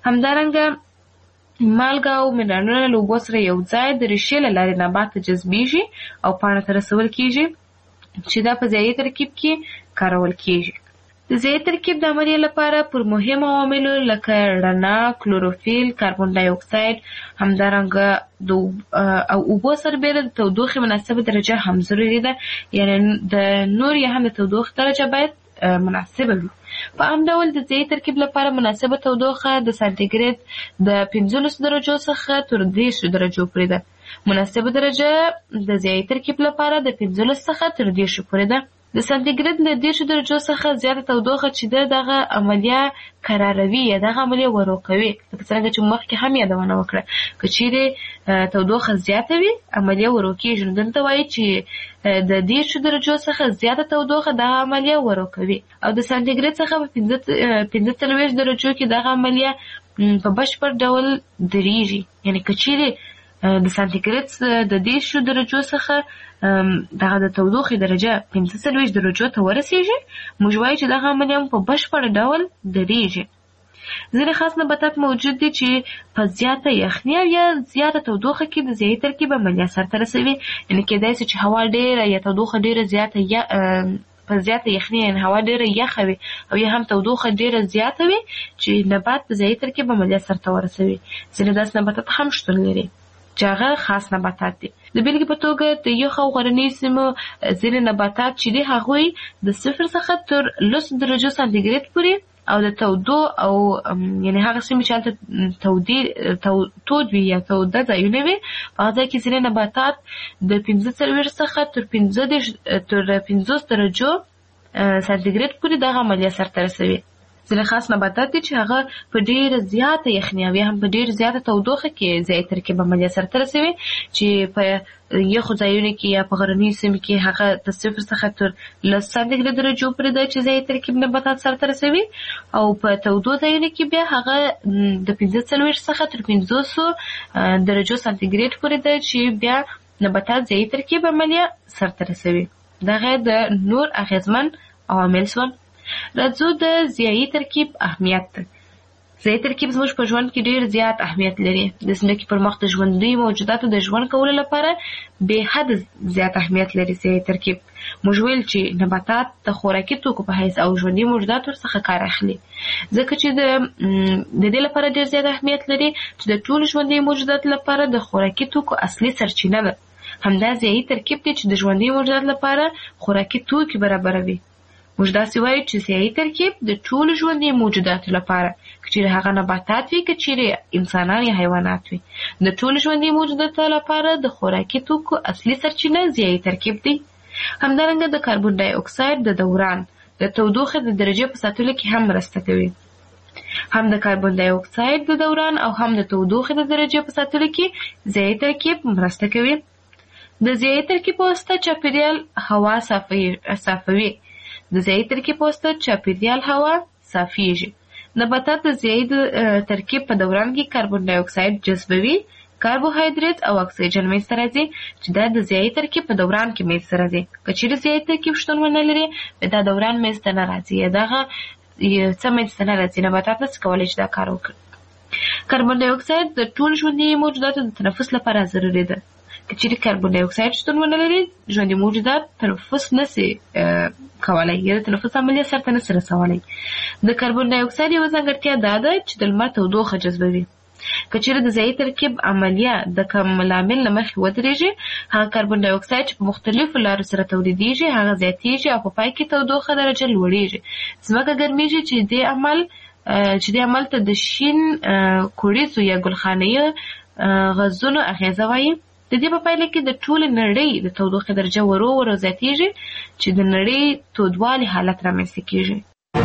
همدارنګه مالګه او منرالونه له اوبو سره یو ځای د ریښې له لارې نبات ته جذبېږي او پاڼه ته رسول کېږي چې دا په ضیایي ترکیب کې کارول کیږي. د ضیایي ترکیب د عملیې لپاره پر مهمو عواملو لکه رڼا، کلوروفیل، کاربن ډای اکساید، همدارنګه او اوبو سربیره د تودوخې مناسبه درجه هم ضروري ده. یعنې د نور یا هم د تودوخې درجه باید مناسبه وي. په عام ډول د ضیایي ترکیب لپاره مناسبه تودوخه د سانتیګریډ د پنځلسو درجو څخه تر دېرشو درجو پورې ده. مناسبه درجه د ضیایي ترکیب لپاره د پنځلس څخه تر دېرشو پورې ده. د سانتیګریډ له دېرشو درجو څخه زیاته تودوخه چې ده دغه عملیه قراروي یا دغه عملیه ورو کوي. لکه څرنګه چې مخکې هم یادونه وکړه، که چیرې تودوخه زیاته وي عملیه ورو کېږي. نو دلته وایي چې د دېرشو درجو څخه زیاته تودوخه دغه عملیه ورو کوي او د سانتیګریډ څخه په پنځه څلوېښت درجو کې دغه عملیه په بشپړ ډول درېږي. یعنې که چیرې د سانتیګریډ د دېرشو درجو څخه دغه د تودوخې درجه پنځه څلوېښت درجو ته ورسېږي، موږ وایو چې دغه عملیه په بشپړ ډول درېږي. ځینې خاص نباتات موجود دي چې په زیاته یخني او یا زیاته تودوخه کې د ضیایي ترکیب عملیه سرته رسوي. یعنې کېدای شي چې هوا ډېره یا تودوخه ډېره زیاته یا په زیاته یخني یعنې هوا ډېره یخه وي او یا هم تودوخه ډېره زیاته وي چې نبات د ضیایي ترکیب عملیه سرته ورسوي. ځینې داسې نباتات هم شتون لري چې هغه خاص نباتات دي. د بېلګې په توګه د یخ او غرنیو سیمو ځینې نباتات چې دي هغوی د صفر څخه تر لسو درجو سانتیګریډ پورې او د تودو او یعنې هغه سیمې چې هلته تودې تود وي یا توده ځایونه وي په هغه ځای کې ځینې نباتات د پنځه څلوېښت څخه تر پنځه دېرش تر پنځوس درجو سانتیګریډ پورې دغه عملیه سرته رسوي. ځینې خاص نباتات دي چې هغه په ډېره زیاته یخني او یا هم په ډېره زیاته تودوخه کې ضیایي ترکیب عملیه سرته رسوي چې په یخو ځایونو کې یا په غرنیو سیمو کې هغه د صفر څخه تر لس سانتیګریډ درجو پورې ده چې ضیایي ترکیب نباتات سرته رسوي او په تودو ځایونو کې بیا هغه د پنځه څلوېښت څخه تر پنځوسو درجو سانتیګریډ پورې ده چې بیا نباتات ضیایي ترکیب عملیه سرته رسوي. دغه د نور اغېزمن عوامل شول. راځو د ضیایي ترکیب اهمیت ته. ضیایي ترکیب زموږ په ژوند کې ډېر زیات اهمیت لري. د ځمکې پر مخ د ژوندیو موجوداتو د ژوند کولو لپاره بې حد زیات اهمیت لري ضیایي ترکیب. موږ ویل چې نباتات د خوراکي توکو په حیث او ژوندي موجودات ورڅخه کار اخلي، ځکه چې د د دې لپاره ډېر زیات اهمیت لري چې د ټولو ژوندي موجودات لپاره د خوراکي توکو اصلي سرچینه ده. همدا ضیاعي ترکیب دی چې د ژوندي موجودات لپاره خوراکي توکي برابروي. موږ داسې وایو چې ضیاعي ترکیب د ټولو ژوندي موجوداتو لپاره، که چیرې هغه نباتات وي که چیرې انسانان یا حیوانات وي، د ټولو ژوندي موجوداتو لپاره د خوراکي توکو اصلي سرچینه ضیاعي ترکیب دی. همدارنګه د کاربن ډای اکساید د دوران د تودوخې د درجې په ساتلو کې هم مرسته کوي. هم د کاربن ډای اکساید د دوران او هم د تودوخې د درجې په ساتلو کې ضیاعي ترکیب مرسته کوي. د ضیاعي ترکیب په واسطه چاپیریال هوا صافوي. د ضیاعي ترکیب په واسطه چاپیریال هوا صافیږي. نباتات د ضیاعي ترکیب په دوران کې کاربن ډای اکساید جذبوي، کاربوهایدریت او اکسیجن منځته راځي چې دا د ضیاعي ترکیب په دوران کې منځته راځي. که چیرې ضیاعي ترکیب شتون ونه لري دا دوران منځته نه راځي، دغه څه منځته نه راځي، نباتات نشي کولی چې دا کار وکړي. کاربن ډای اکساید د ټولو ژوندي موجوداتو د تنفس لپاره ضروري ده. که چیرې کاربن ډای اکساید شتون ونه لري ژوندي موجودات تنفس نشي کولای، یا د تنفس عملیه سرته نشي رسولی. د کاربن ډای اکساید یوه ځانګړتیا دا ده چې د لمر تودوخه جذبوي. که چیرې د ضیاعي ترکیب عملیه د کوم لامل له مخې ودرېږي، هغه کاربن ډای اکساید چې په مختلفو لارو سره تولیدېږي هغه زیاتېږي او په پای کې تودوخه درجه لوړېږي. ځمکه ګرمېږي چې دې عمل چې دې عمل ته د شین کوړیزو یا ګلخانهیي غازونو اغېزه وایي. د دې په پایله کې د ټولې نړۍ د تودوخې درجه ورو ورو زیاتېږي چې د نړۍ تودوالي حالت رامنځته کېږي.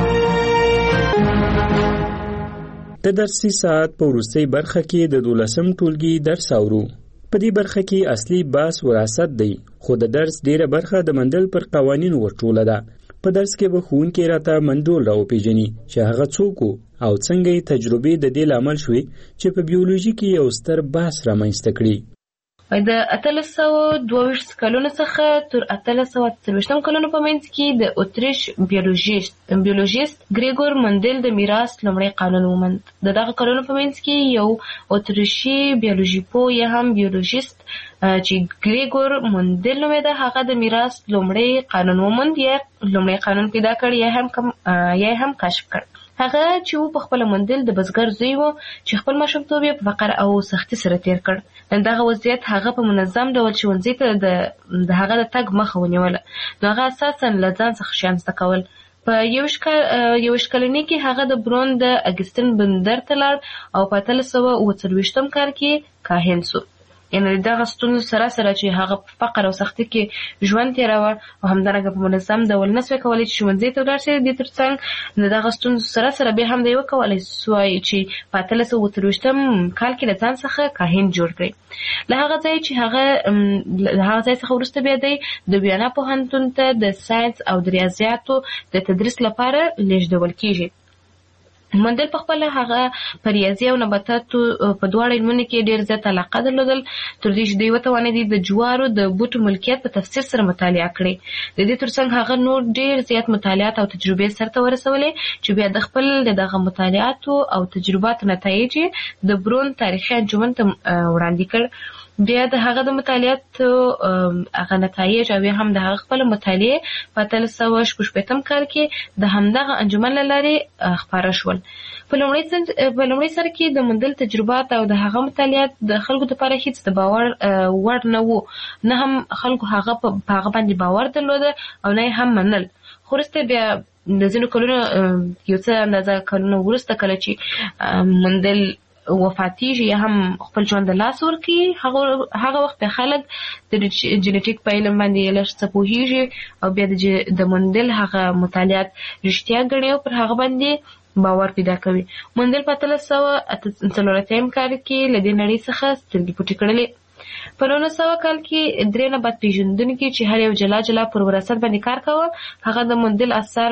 د درسي ساعت په وروستۍ برخه کې د دولسم ټولګي درس اورو. په دې برخه کې اصلي بحث وراثت دی، خو د درس ډیره برخه د مندل پر قوانینو ورټوله ده. په درس کې به ښوونکی راته مندول راوپېژني چې هغه څوک او څنګه یې تجربې د دې لامل شوې چې په بیولوژي کې یو ستر بحث رامنځته کړي. د اتلس سوه دوه ویشت کلونو څخه تر اتلس سوه اته څلوېښتم کلونو په منځ کې د اتریش بیولوژیست بیولوژیست ګریګور مندل د میراث لومړی قانون وموند. د دغه کلونو په منځ کې یو اتریشي بیولوژي پوه یا هم بیولوژیست چې ګریګور مندل نومېده هغه د میراث لومړی قانون وموند، یا لومړی قانون پیدا کړ یا هم یا هم کشف کړ. هغه چې و په خپله مندل د بزګر زوی و چې خپل ماشومتوب یې په فقر او سختي سره تیر کړ. دغه وضعیت هغه په منظم ډول ښوونځي ته د هغه د تګ مخه ونیوله، نو هغه اساسا له ځان څخه شیان زده کول. په یوویشت کلنۍ کې هغه د برون د اګستین بندر ته لاړ او په اتلس سوه اووه څلوېښتم کال کې کاهن سو. یعنې دغه ستونزو سره سره چې هغه په فقر او سختي کې ژوند تېراوه او همدارنګه په منظم ډول نه سوی کولی چې ښوونځي ته ولاړ شي، دې تر څنګ د دغه ستونزو سره سره بیا هم دی وکولی سوای چې په اتلس سوه اووه څلوېښتم کال کې له ځان څخه کاهن جوړ کړي. له هغه ځای چې هغه له هغه ځای څخه وروسته بیا دی د ویانا پوهنتون ته د ساینس او د ریاضیاتو د تدریس لپاره لېږدول کېږي. مندل په خپله هغه په ریاضي او نباتاتو په دواړو علمونو کې ډېر زیات علاقه درلودل، تر دې چې دوی وتوانېدي د جوارو د بوټو ملکیت په تفصیل سره مطالعه کړي. د دې تر څنګ هغه نور ډېر زیات مطالعات او تجربې سرته ورسولې چې بیا د خپل د دغه مطالعاتو او تجرباتو نتایج یې د برون تاریخي انجمن ته وړاندې کړ. بیا د هغه د مطالعاتو هغه نتایج او بیا هم د هغه خپله مطالعې په اتلس سوه شپږ شپېتم کال کې د همدغه انجمن له لارې خپاره شول. په لومړي سر کې د مندل تجربات او د هغه مطالعات د خلکو لپاره هیڅ د باور وړ نه وو، نه هم خلکو هغه په هغه باندې باور درلوده او نه هم منل. خو وروسته بیا د ځینو کلونو یو څه اندازه کلونو وروسته کله چې مندل وفاتیږي یا هم خپل ژوند د لاس ورکړي، هغه وخت د خلک د جنیټیک په علم باندې لږ څه پوهېږي او بیا د مندل هغه مطالعات رښتیا ګڼي او پر هغه باندې باور پیدا کوي. مندل په اتلس سوه اته څلور اتیا کال کې له دې نړۍ څخه سترګې پټې کړلې. په نولس سوه کال کې درې نبات پېژندونکي چې هر یو جلا جلا پر وراثت باندې کار کاوه، هغه د مندل اثار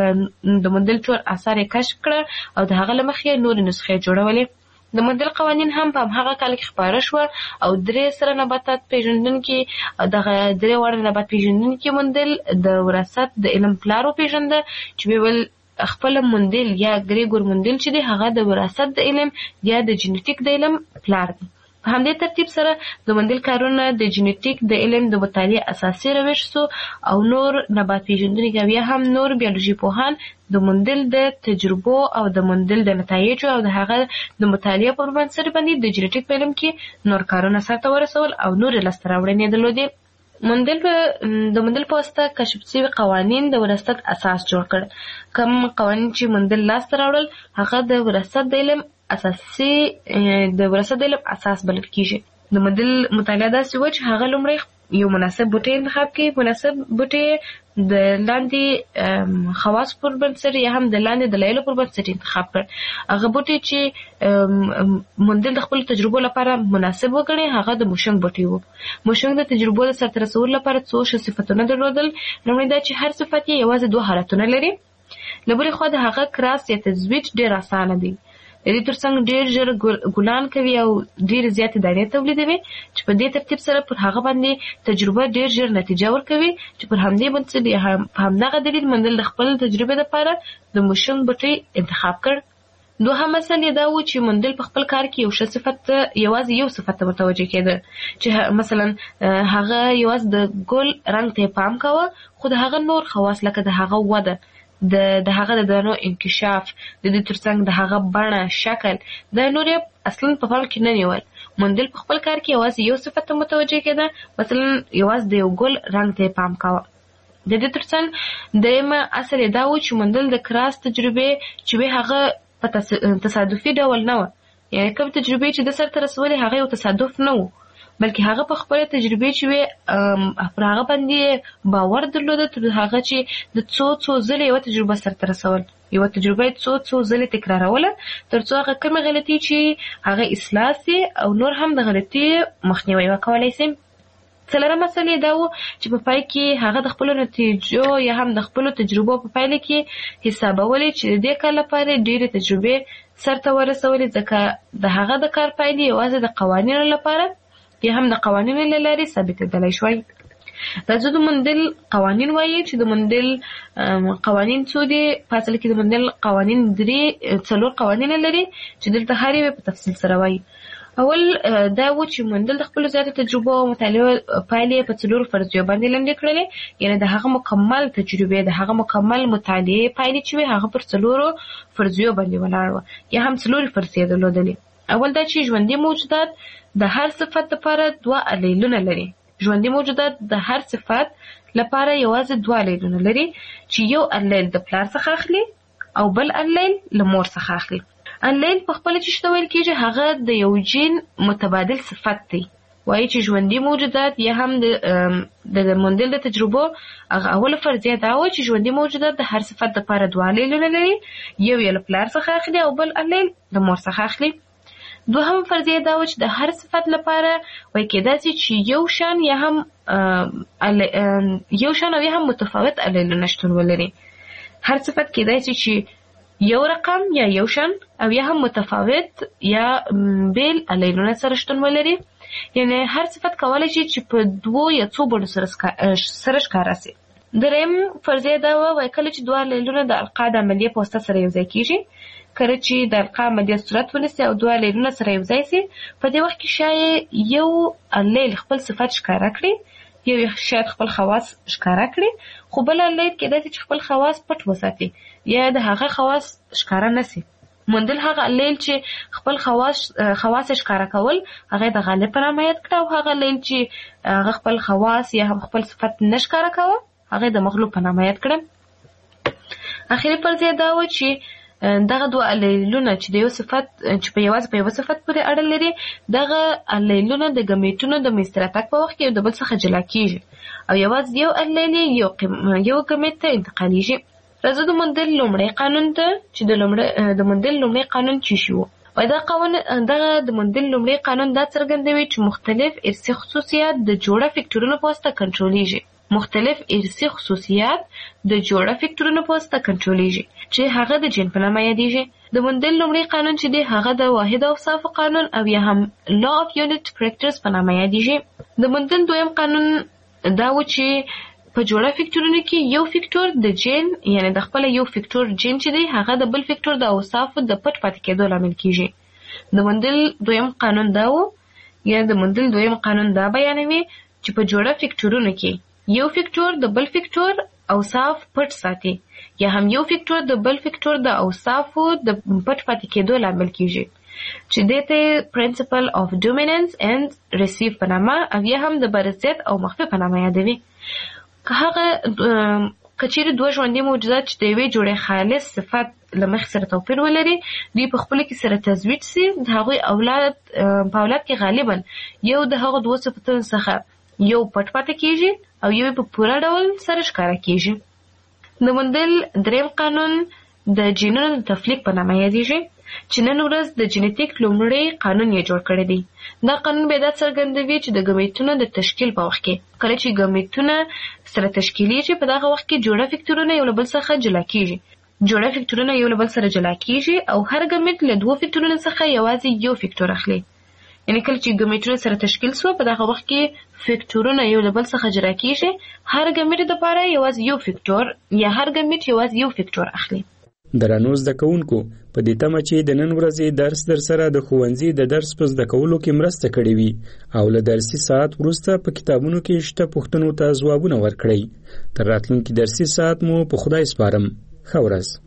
د مندل ټول اثار یې کشف کړه او د هغه له مخې نورې نسخې جوړولې. د مندل قوانین هم په هغه کال کې خپاره شوه او درې سره نباتات پېژندونکي دغه درې واړه نبات پېژندونکي مندل د وراثت د علم پلار وپېژنده چې ویل خپل مندل یا ګریګور مندل چې دی هغه د وراثت د علم یا د جنیټیک د علم پلار دی. په همدې ترتیب سره د مندل کارونه د جینیټیک د علم د مطالعې اساسي روش سو او نور نبات پیژندونکي بیا هم نور بیولوژي پوهان د مندل د تجربو او د مندل د نتایجو او د هغه د مطالعې پر بنسټ باندې د جینیټیک په علم کې نور کارونه سرته ورسول او نور لاسته راوړنې درلودې. مندل د مندل په واسطه کشف شوي قوانین د وراثت اساس جوړ کړ. کوم قوانین چې مندل لاسته راوړل هغه د وراثت د علم اساسي د وراثت د علم اساس بلل کیږي. د مندل مطالعه داسې و چې هغه لومړی یو مناسب بوټی انتخاب کړي. مناسب بوټی د لاندې خواص پر بنسټ یا هم د لاندې دلایلو پر بنسټ انتخاب کړ. هغه بوټی چې مندل د خپل تجربو لپاره مناسب وګڼي هغه د موشنګ بوټی و. موشنګ د تجربو د سرته رسولو لپاره څو ښه صفتونه درلودل. لومړی دا چې هر صفت یې یوازې دوه حالتونه لري. له بلې خوا د هغه کراس یا تزویج ډېر اسانه دی. د دې ترڅنګ ډېر ژر ګلان کوي او ډېرې زیاتې دانې تولیدوي چې په دې ترتیب سره پر هغه باندې تجربه ډېر ژر نتیجه ورکوي چې پر همدې بنسټ یا په همدغه دلیل مندل د خپل تجربې لپاره د موشنګ بوټی انتخاب کړ. دوهم مسله دا و چې مندل په خپل کار کې یو ښه صفت یوازې یو صفت ته متوجه کېده چې مثلا هغه یوازې د ګل رنګ ته پام کاوه خو د هغه نور خواص لکه د هغه وده د د هغه د دانو انکشاف د دې ترڅنګ د هغه بڼه شکل د نور اصلا په پام کې نه نیول. مندل په خپل کار کې یوازې یو صفت ته متوجه کېده مثلا یوازې د یو ګل رنګ ته پام کاوه. د دې ترڅنګ درېیمه اصل دا و چې مندل د کراس تجربې چې هغه په تصادفي ډول نه و. یعنې کوم تجربې چې د سرته رسولې هغه یو تصادف نه و بلکې هغه په خپل تجربې چې وي پر هغه باندې باور درلوده تر هغه چې د څو څو ځله یو تجربه سرته رسول یو تجربه څو څو ځله تکراروله تر څو هغه کومه غلطي چې هغه اصلاح سي او نور هم د غلطي مخنیوي وکولای شي. څلورمه مسله دا و چې په پای کې هغه د خپل نتیجو یا هم د خپل تجربو په پایله کې حسابولې چې د دې کار لپاره ډېرې تجربې سرته ورسولې ځکه د هغه د کار پایلې یوازې د قوانینو لپاره یا هم د قوانینو له لارې ثابتېدلی شوی. دا څه د مندل قوانین وایي چې د مندل قوانین څو دي. په اصل کې د مندل قوانین درې څلور قوانین لري چې دلته هر یو په تفصیل سره وایي. اول دا و چې مندل د خپلو زیاتو تجربو او مطالعو پایلې په څلورو فرضیو باندې لنډې کړلې. یعنې د هغه مکمل تجربې د هغه مکمل مطالعې پایلې چې وي هغه پر څلورو فرضیو باندې ولاړ وه یا هم څلورې فرضیې درلودلې. اول دا چې ژوندي موجودات د هر صفت لپاره دوه الیلونه لري. ژوندي موجودات د هر صفت لپاره یوازې دوه الیلونه لري چې یو الیل د پلار څخه اخلي او بل الیل له مور څخه اخلي. الیل په خپله چې شته ویل کېږي هغه د یو جین متبادل صفت دی. وایي چې ژوندي موجودات یا هم د مندل د تجربو هغه اوله فرضیه دا وه چې ژوندي موجودات د هر صفت لپاره دوه الیلونه لري. یو یې له پلار څخه اخلي او بل الیل د مور څخه اخلي. دوهم فرضیه دا و چې د هر صفت لپاره وایي کېدای شي چې یو شان یا هم یو شان او یا هم متفاوت الیلونه شتون ولري. هر صفت کېدای شي چې یو رقم یا یو شان او یا هم متفاوت یا بیل الیلونه سره شتون ولري. یعنې هر صفت کولی شي چې په دوو یا څو بڼو سره ښکاره سي. درېیم فرضیه دا وه وایي کله چې دوه الیلونه د القا د عملیې په واسطه سره یوځای کېږي کله چې د القا عملیه صورت ونیسي او دوه الیلونه سره یوځای سي په دې وخت کې شاید یو الیل خپل صفت ښکاره کړي یو شاید خپل خواص ښکاره کړي خو بل الیل کېدای شي چې خپل خواص پټ وساتي یا د هغه خواص ښکاره نه سي. مندل هغه الیل چې خپل خواص خواص ښکاره کول هغه د غالب په نامه یاد کړه او هغه الیل چې هغه خپل خواص یا هم خپل صفت نه ښکاره کوه هغه د مغلوب په نامه یاد کړه. اخري فرضیه دا و چې دغه دوه الیلونه چې د یو صفت چې په یوازې په یو صفت پورې اړه لري دغه الیلونه د ګمیټونو د منځته راتګ په وخت کې د بل څخه جلا کېږي او یوازې یو الیل یو یو ګمیټ ته انتقالیږي. راځو د مندل لومړی قانون ته چې د لومړی د مندل لومړی قانون څه شی و. وایي دا قانون دغه د مندل لومړی قانون دا څرګندوي چې مختلف ارثي خصوصیات د جوړه فکټورونو په واسطه کنټرولېږي. مختلف ارثي خصوصیات د جوړه فکټورونو په واسطه کنټرولېږي چې هغه د جین په نامه یادېږي. د مندل لومړی قانون چې دی هغه د واحد اوصافو قانون او یا هم لا اف یونټ کریکټرز په نامه یادېږي. د مندل دویم قانون دا و چې په جوړه فکټورونو کې یو فکټور د جین یعنی د خپل یو فکټور جین چې دی هغه د بل فکټور د اوصافو د پټ پاتې کېدو لامل کېږي. د مندل دویم قانون دا و یا د موندل دویم قانون دا بیانوي چې په جوړه فیکټورونو کې یو فیکټور د بل فیکټور اوصاف پټ ساتي یا هم یو فیکټور د بل فیکټور د اوصافو د پټ پاتې کېدو لامل کیږي چې دته پرنسپل اف ډومیننس اند ریسیو په نامه او یا هم د برزیت او مخفي په نامه یادوي. که هغه کچېرې دوه ژوندي موجودات چې د یوې جوړې خالص صفت لمخ سره توپیر ولري دوی په خپل کې سره تزویج سي د هغوی اولاد په اولاد کې غالبا یو د هغو دوه صفتونو څخه یو پټ پاتې کیږي او یو په پوره ډول سره ښکاره کیږي. د موندل دریم قانون د جینونو د تفلیق په نامه یادیږي چې نن ورځ د جینیټیک لومړی قانون یې جوړ کړی دی. دا قانون به دا څرګندوي چې د ګمیټونو د تشکیل په وخت کې کله چې ګمیټونه سره تشکیلیږي په دغه وخت کې جوړه فیکټورونه یو له بل څخه جلا کیږي. جوړه فیکټورونه یو له بل سره جلا کیږي او هر ګمیټ له دوه فیکټورونو څخه یوازې یو فیکټور اخلي. یعنی کله چې ګمیټونه سره تشکیل شو په دغه وخت کې فیکټورونه یو له بل څخه جلا کیږي. هر ګمیټ لپاره یوازې یو فیکټور یا هر ګمیټ یوازې یو فیکټور اخلي. درنو زده کوونکو په دې تمه چې د نن ورځې درس در سره د ښوونځي د درس په زده کولو کې مرسته کړې وي او له درسي ساعت وروسته په کتابونو کې شته پوښتنو ته ځوابونه ورکړئ. تر راتلونکي درسي ساعت مو په خدای سپارم. ښه ورځ.